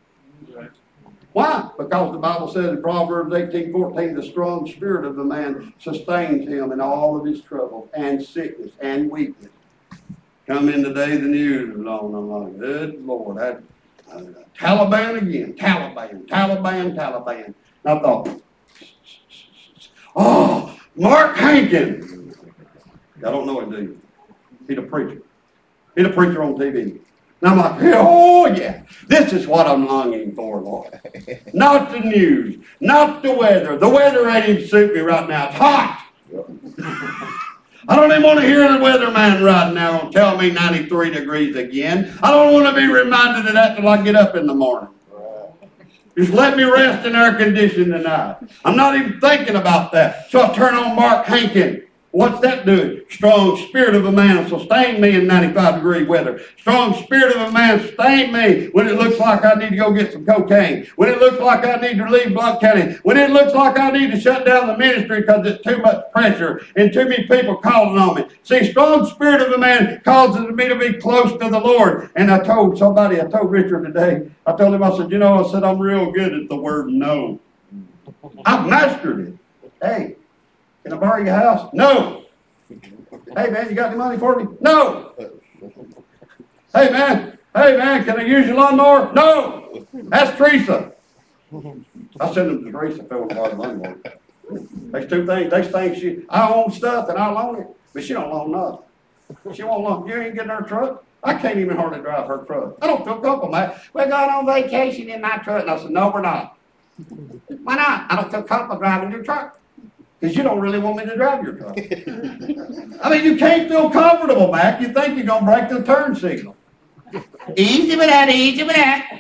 Why? Because the Bible says in Proverbs eighteen fourteen, the strong spirit of the man sustains him in all of his trouble and sickness and weakness. Come in today, the news was on. I'm like, good Lord, I, I, Taliban again, Taliban, Taliban, Taliban. And I thought, oh, Mark Hankin. I don't know him, do you? He's a preacher. He's a preacher on T V. And I'm like, oh yeah, this is what I'm longing for, Lord. Not the news, not the weather. The weather ain't even suit me right now. It's hot. I don't even want to hear the weatherman right now tell me ninety-three degrees again. I don't want to be reminded of that till I get up in the morning. Just let me rest in air conditioning tonight. I'm not even thinking about that. So I turn on Mark Hankin. What's that doing? Strong spirit of a man sustain me in ninety-five degree weather. Strong spirit of a man sustain me when it looks like I need to go get some cocaine. When it looks like I need to leave Blount County. When it looks like I need to shut down the ministry because it's too much pressure and too many people calling on me. See, strong spirit of a man causes me to be close to the Lord. And I told somebody, I told Richard today, I told him, I said, you know, I said, I'm real good at the word no. I've mastered it. Hey. Can I borrow your house? No. Hey, man, you got any money for me? No. Hey, man. Hey, man, can I use your lawnmower? No. That's Teresa. I send them to Teresa if they want to borrow the lawnmower. There's two things. There's things she, I own stuff and I loan it, but she don't loan nothing. She won't loan. You ain't getting her truck. I can't even hardly drive her truck. I don't feel comfortable, man. We're going on vacation in my truck. And I said, no, we're not. Why not? I don't feel comfortable driving your truck. Because you don't really want me to drive your truck. I mean, you can't feel comfortable, Mac. You think you're going to break the turn signal. Easy with that, easy with that.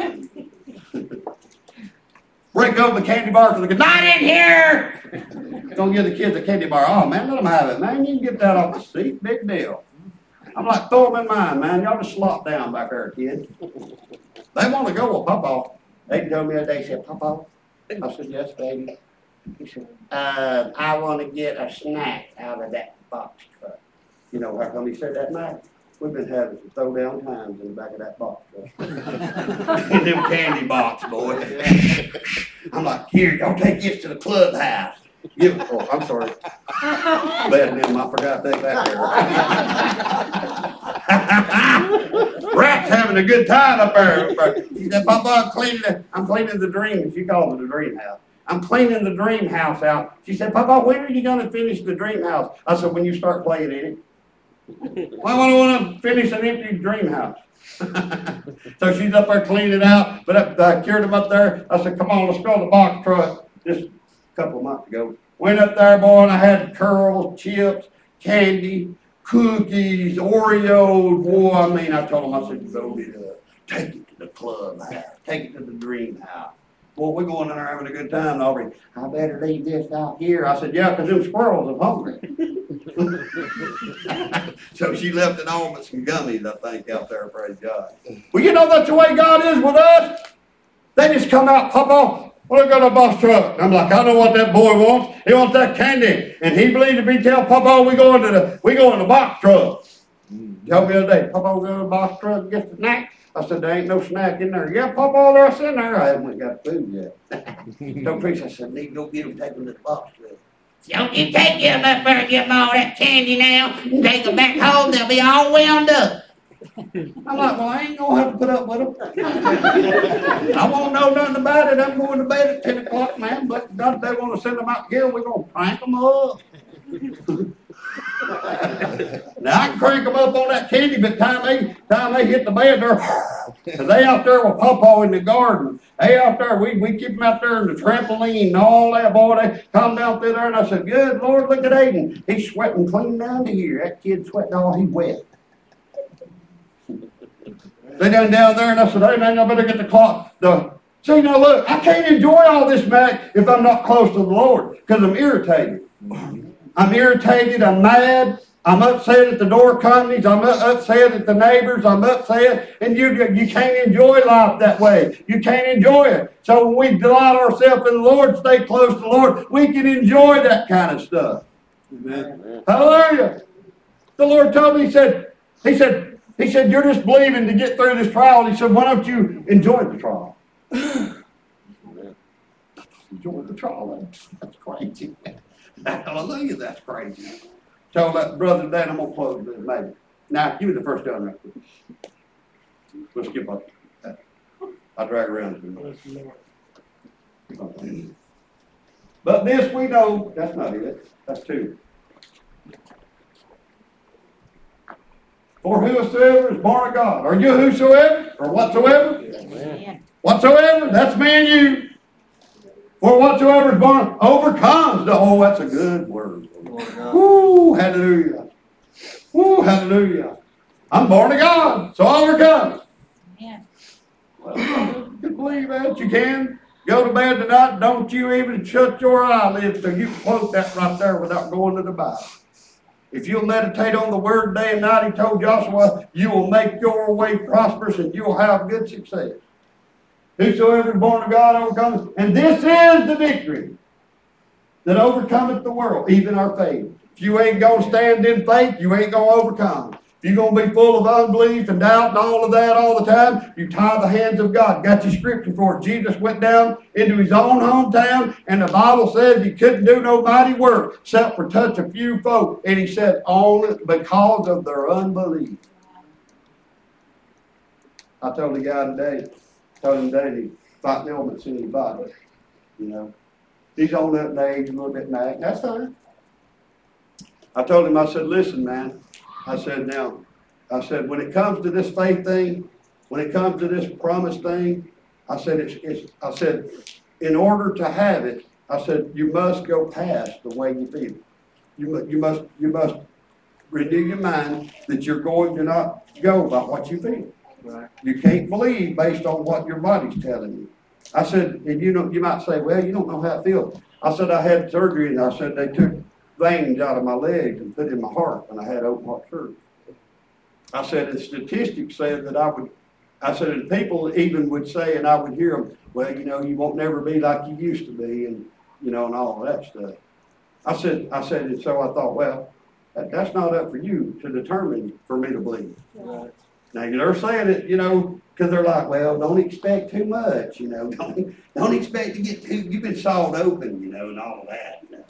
Break open the candy bar for the good. Not in here! gonna give the kids a candy bar. Oh man, let them have it, man. You can get that off the seat, big deal. I'm like, throw them in mine, man. Y'all just slop down back there, kids. They want to go with Papa. They told me that they said, Papa. I said, yes, baby. He said, uh, I want to get a snack out of that box truck. You know how come he said that night? We've been having some throw down times in the back of that box truck. In them candy box, boy. I'm like, here, y'all take this to the clubhouse. Give it. Oh, I'm sorry. Bad them, I forgot they back there. Rat's having a good time up there. He said, Papa, I'm cleaning the, I'm cleaning the dream. She called it the dream house. I'm cleaning the dream house out. She said, Papa, when are you going to finish the dream house? I said, when you start playing in it. Why would I want to finish an empty dream house? So she's up there cleaning it out. But I cured them up there. I said, come on, let's go to the box truck. Just a couple of months ago. Went up there, boy, and I had curls, chips, candy, cookies, Oreos. Boy, I mean, I told them, I said, go get it. Take it to the club house. Take it to the dream house. Boy, we're going in there having a good time, Aubrey. I better leave this out here. I said, yeah, because them squirrels are hungry. So she left it on with some gummies, I think, out there, praise God. Well, you know that's the way God is with us. They just come out, Papa, well, I got a box truck. I'm like, I know what that boy wants. He wants that candy. And he believes if he tell Papa, we go into the, we go in the box truck. Tell me the other day, Papa, we go in the box truck and get the snack. I said, there ain't no snack in there. Yeah, Papa, there's in there. I haven't got food yet. So Trish, I said, need to go get them, take them to the box truck. Don't you take them up there and give them all that candy now and take them back home. They'll be all wound up. I'm like, well, I ain't going to have to put up with them. I won't know nothing about it. I'm going to bed at ten o'clock, man. But if they want to send them out here, we're going to crank them up. Now, I can crank them up on that candy, but time they, time they hit the bed, they're, they out there with Papa in the garden. They out there, we, we keep them out there in the trampoline and all that. Boy, they come down through there, and I said, good Lord, look at Aiden. He's sweating clean down to here. That kid's sweating all, he's wet. They done down there, and I said, hey, man, I better get the clock. The, see, now look, I can't enjoy all this, Mac, if I'm not close to the Lord, because I'm irritated. I'm irritated, I'm mad, I'm upset at the door companies, I'm upset at the neighbors, I'm upset, and you, you can't enjoy life that way. You can't enjoy it. So when we delight ourselves in the Lord, stay close to the Lord, we can enjoy that kind of stuff. Amen. Hallelujah. The Lord told me, he said, he said, He said, you're just believing to get through this trial. He said, why don't you enjoy the trial? Enjoy the trial. That's crazy. Hallelujah, that's crazy. Tell that brother Dan, I'm going to close this, maybe. Now, give me the first down right quick. We'll skip up. I'll drag around a minute. But this we know, that's not it. That's two. For whosoever is born of God. Are you whosoever or whatsoever? Amen. Whatsoever, that's me and you. For whatsoever is born overcomes the oh, that's a good word. Woo, hallelujah. Woo, hallelujah. I'm born of God, so I overcome. Yeah. Well, you can believe that. You can. Go to bed tonight, don't you even shut your eyelids so you can quote that right there without going to the Bible. If you'll meditate on the word day and night, he told Joshua, you will make your way prosperous and you'll have good success. Whosoever is born of God overcomes. And this is the victory that overcometh the world, even our faith. If you ain't going to stand in faith, you ain't going to overcome. If you're going to be full of unbelief and doubt and all of that all the time, you tie the hands of God. Got your scripture for it. Jesus went down into his own hometown, and the Bible says he couldn't do no mighty work except for touch a few folk. And he said, only because of their unbelief. I told the guy today, told him today, he's fighting ailments in his body. You know, he's on up in age, a little bit mad. That's fine. I told him, I said, listen, man. I said, now, I said, when it comes to this faith thing, when it comes to this promise thing, I said, it's, it's, I said, in order to have it, I said, you must go past the way you feel. You, you must, you must renew your mind that you're going to not go by what you feel. Right. You can't believe based on what your body's telling you. I said, and you know, you might say, well, you don't know how it feels. I said, I had surgery, and I said, they took veins out of my legs and put in my heart, and I had open heart surgery. I said, the statistics said that I would, I said, and people even would say, and I would hear them, well, you know, you won't never be like you used to be, and, you know, and all of that stuff. I said, I said, and so I thought, well, that, that's not up for you to determine for me to believe. Right. Now, they're saying it, you know, because they're like, well, don't expect too much, you know, don't, don't expect to get too, you've been sawed open, you know, and all of that, you know.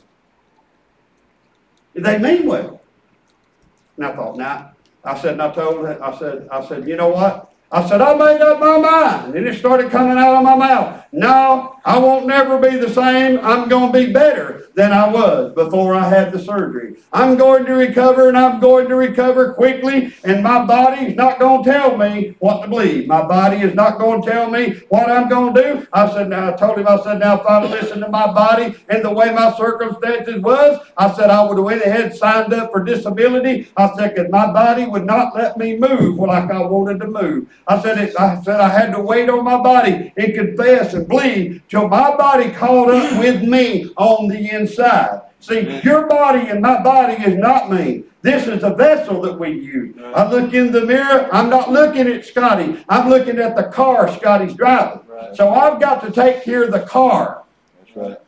They mean well. And I thought, now, I said, and I told her, I said, I said, you know what? I said, I made up my mind. And it started coming out of my mouth. No, I won't never be the same. I'm going to be better than I was before I had the surgery. I'm going to recover, and I'm going to recover quickly, and my body is not going to tell me what to believe. My body is not going to tell me what I'm going to do. I said, now, I told him, I said, now, if I'd listened to my body and the way my circumstances was, I said, I would have went ahead and signed up for disability. I said, because my body would not let me move like I wanted to move. I said, it, I said, I had to wait on my body and confess and believe till my body caught up with me on the inside. See, your body and my body is not me. This is a vessel that we use. I look in the mirror, I'm not looking at Scotty. I'm looking at the car Scotty's driving. Right. So I've got to take care of the car. That's right.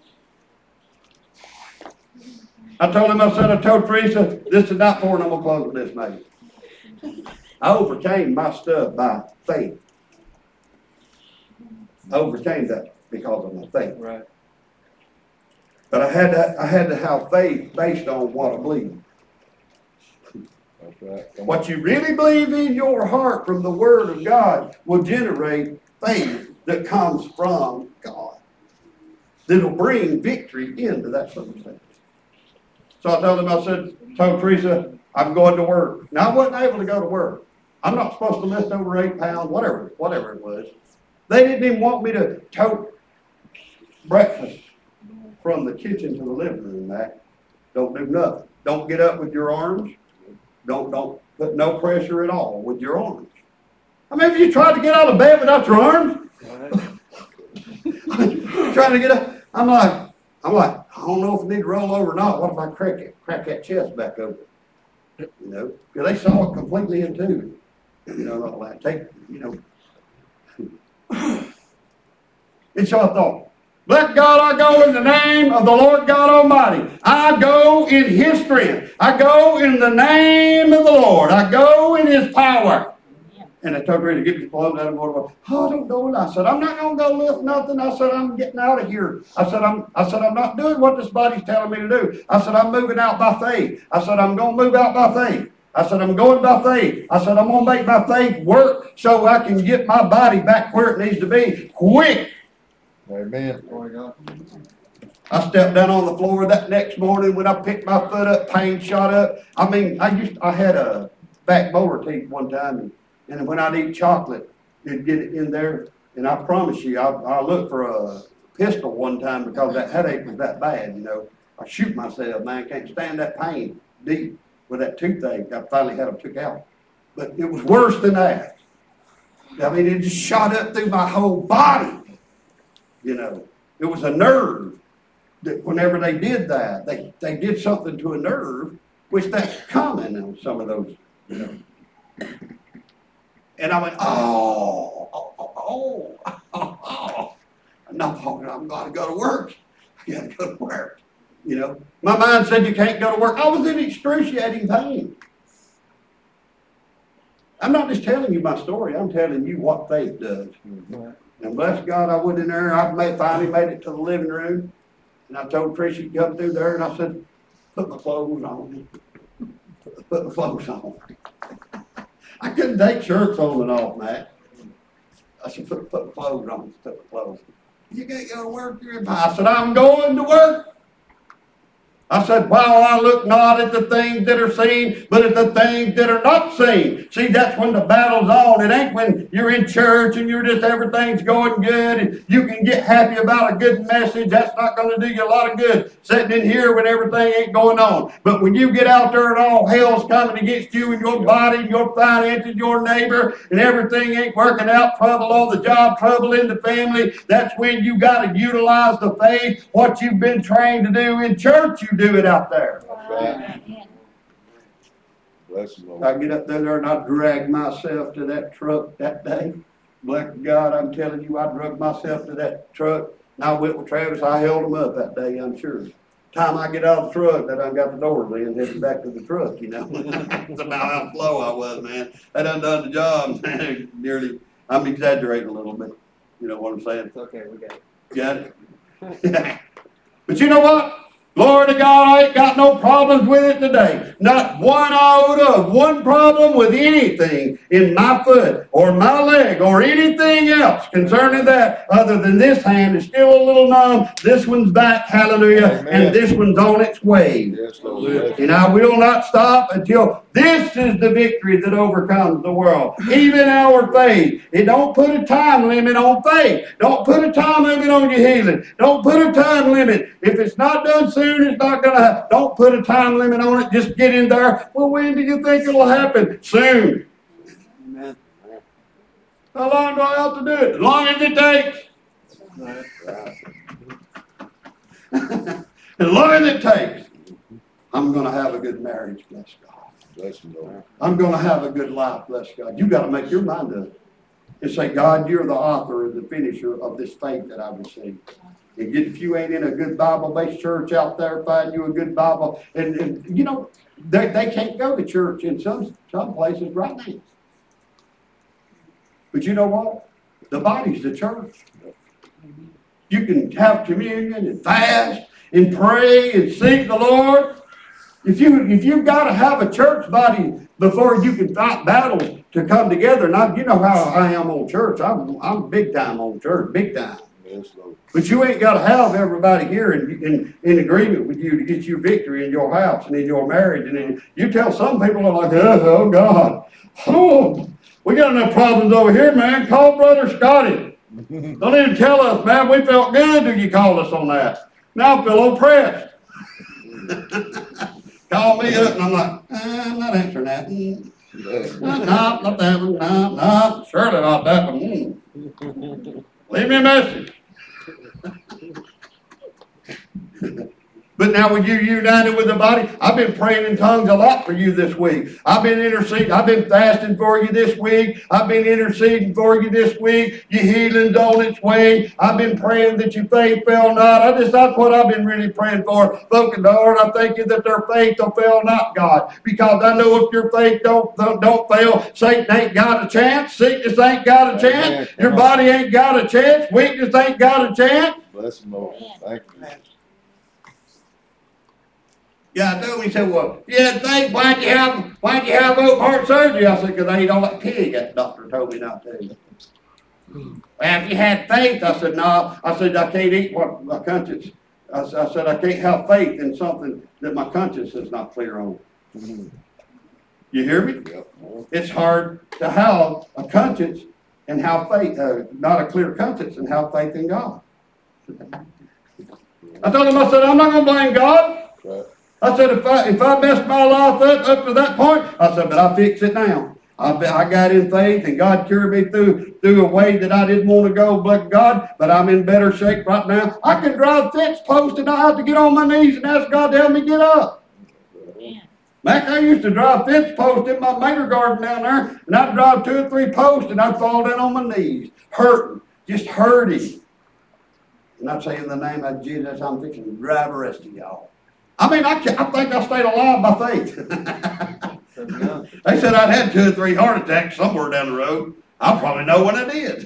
I told him, I said, I told Teresa, this is not for, and I'm going to close with this, mate. I overcame my stuff by faith. I overcame that because of my faith. Right. But I had to, I had to have faith based on what I believe. That's right. Come on. What you really believe in your heart from the Word of God will generate faith that comes from God. That'll bring victory into that circumstance. So I told him, I said, told Teresa, I'm going to work. Now I wasn't able to go to work. I'm not supposed to lift over eight pounds, whatever, whatever it was. They didn't even want me to tote breakfast from the kitchen to the living room back. Don't do nothing. Don't get up with your arms. Don't don't put no pressure at all with your arms. I mean, if you tried to get out of bed without your arms, trying to get up, I'm like, I'm like, I don't know if I need to roll over or not. What if I crack it, crack that chest back over? You know, because they saw it completely in two. You know, all that. Take, you know. And so I thought, let God I go in the name of the Lord God Almighty. I go in His strength. I go in the name of the Lord. I go in His power. And I told her to get me clothes out of the water. Oh, I don't know. And I said, I'm not going to go lift nothing. I said, I'm getting out of here. I said, I'm I said, I'm not doing what this body's telling me to do. I said, I'm moving out by faith. I said, I'm going to move out by faith. I said, I'm going by faith. I said, I'm going to make my faith work so I can get my body back where it needs to be quick. Amen. I stepped down on the floor that next morning when I picked my foot up, pain shot up. I mean, I used I had a back molar teeth one time, and, and when I'd eat chocolate, it'd get it in there. And I promise you, I, I looked for a pistol one time because that headache was that bad, you know. I shoot myself, man. Can't stand that pain deep with that toothache. I finally had them took out. But it was worse than that. I mean, it just shot up through my whole body. You know, it was a nerve that whenever they did that, they, they did something to a nerve, which that's common in some of those, you know. And I went, oh, oh, oh, oh, oh, oh. I'm not talking, I'm got to go to work. I got to go to work. You know, my mind said you can't go to work. I was in excruciating pain. I'm not just telling you my story. I'm telling you what faith does. Mm-hmm. And bless God, I went in there. I made, finally made it to the living room. And I told Tricia to come through there. And I said, put my clothes on. Put my clothes on. I couldn't take shirts on and off, Matt. I said, put, put my clothes on. Put my clothes on. You can't go to work. You're in. I said, I'm going to work. I said, while I look not at the things that are seen, but at the things that are not seen. See, that's when the battle's on. It ain't when you're in church and you're just, everything's going good and you can get happy about a good message. That's not going to do you a lot of good sitting in here when everything ain't going on. But when you get out there and all hell's coming against you and your body, your finances, your neighbor, and everything ain't working out, trouble on the job, trouble in the family, that's when you got to utilize the faith. What you've been trained to do in church, you do it out there. That's right. Bless the Lord. I get up there and I drag myself to that truck that day. Bless God, I'm telling you, I drug myself to that truck. And I went with Travis. I held him up that day, I'm sure. Time I get out of the truck, that I got the doors in, headed back to the truck, you know. That's about how slow I was, man. I done done the job, man. Nearly, I'm exaggerating a little bit. You know what I'm saying? It's okay, we got it. Got it? But you know what? Glory to God, I ain't got no problems with it today. Not one iota of one problem with anything in my foot or my leg or anything else concerning that other than this hand is still a little numb. This one's back, hallelujah, Amen. and this one's on its way. Yes, Lord. And I will not stop until this is the victory that overcomes the world. Even our faith. It don't put a time limit on faith. Don't put a time limit on your healing. Don't put a time limit. If it's not done soon, it's not going to happen. Don't put a time limit on it. Just get in there. Well, when do you think it'll happen? Soon. Amen. How long do I have to do it? As long as it takes. Right. As long as it takes. I'm going to have a good marriage, bless God. Bless the Lord. I'm going to have a good life, bless God. You got to make your mind up and say, God, you're the author and the finisher of this faith that I've received. And if you ain't in a good Bible-based church out there, find you a good Bible. And, and you know, they, they can't go to church in some, some places right now. But you know what? The body's the church. You can have communion and fast and pray and seek the Lord. If you if you've got to have a church body before you can fight battles to come together, and I, you know how I am on church. I'm I'm big time on church, big time. Yes, Lord. But you ain't got to have everybody here in, in, in agreement with you to get you victory in your house and in your marriage. And in, you tell some people are like, oh, oh God, oh, we got enough problems over here, man. Call Brother Scotty. Don't even tell us, man. We felt good till you called us on that. Now I feel oppressed. Call me up, and I'm like, eh, I'm not answering that. Mm. No, not that one. No, no, surely not that one. Mm. Leave me a message. But now when you're united with the body, I've been praying in tongues a lot for you this week. I've been interceding. I've been fasting for you this week. I've been interceding for you this week. Your healing's on its way. I've been praying that your faith fail not. I just, that's what I've been really praying for. Folks, Lord, I thank you that their faith will fail not, God. Because I know if your faith don't, don't, don't fail, Satan ain't got a chance. Sickness ain't got a chance. Amen. Your body ain't got a chance. Weakness ain't got a chance. Bless the Lord. Thank you. Yeah, I told him, he said, well, if you had faith, why'd you have, why'd you have open heart surgery? I said, because I ate all that pig, that doctor told me not to. Well, if you had faith, I said, no. I said, I can't eat what my conscience, I, I said, I can't have faith in something that my conscience is not clear on. You hear me? Yep. It's hard to have a conscience and have faith, uh, not a clear conscience and have faith in God. I told him, I said, I'm not going to blame God. Right. I said, if I if I messed my life up up to that point, I said, but I fix it now. I I got in faith, and God cured me through through a way that I didn't want to go, bless God. But I'm in better shape right now. I can drive fence posts, and I have to get on my knees and ask God to help me get up. Yeah. Mac, I used to drive fence posts in my mater garden down there, and I'd drive two or three posts, and I'd fall down on my knees, hurting, just hurting. And I'd say, in the name of Jesus, I'm fixing to drive the rest of y'all. I mean, I, I think I stayed alive by faith. They said I'd had two or three heart attacks somewhere down the road. I probably know when I did.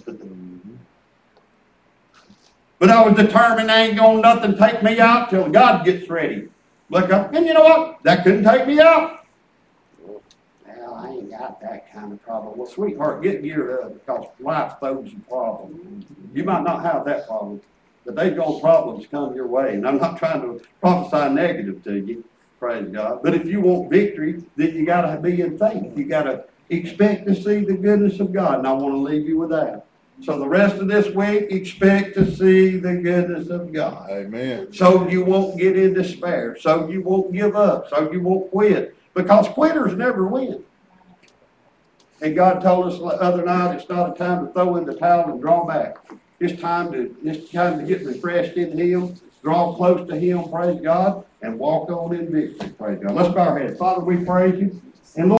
But I was determined I ain't going to nothing take me out till God gets ready. Look up, and you know what? That couldn't take me out. Well, I ain't got that kind of problem. Well, sweetheart, get geared up because life throws you problems. You might not have that problem. But there's gonna problems come your way, and I'm not trying to prophesy negative to you, praise God. But if you want victory, then you gotta be in faith. You gotta expect to see the goodness of God, and I wanna leave you with that. So the rest of this week, expect to see the goodness of God. Amen. So you won't get in despair, so you won't give up, so you won't quit, because quitters never win. And God told us the other night, it's not a time to throw in the towel and draw back. It's time to, it's time to get refreshed in Him, draw close to Him, praise God, and walk on in victory, praise God. Let's bow our heads. Father, we praise You. And Lord,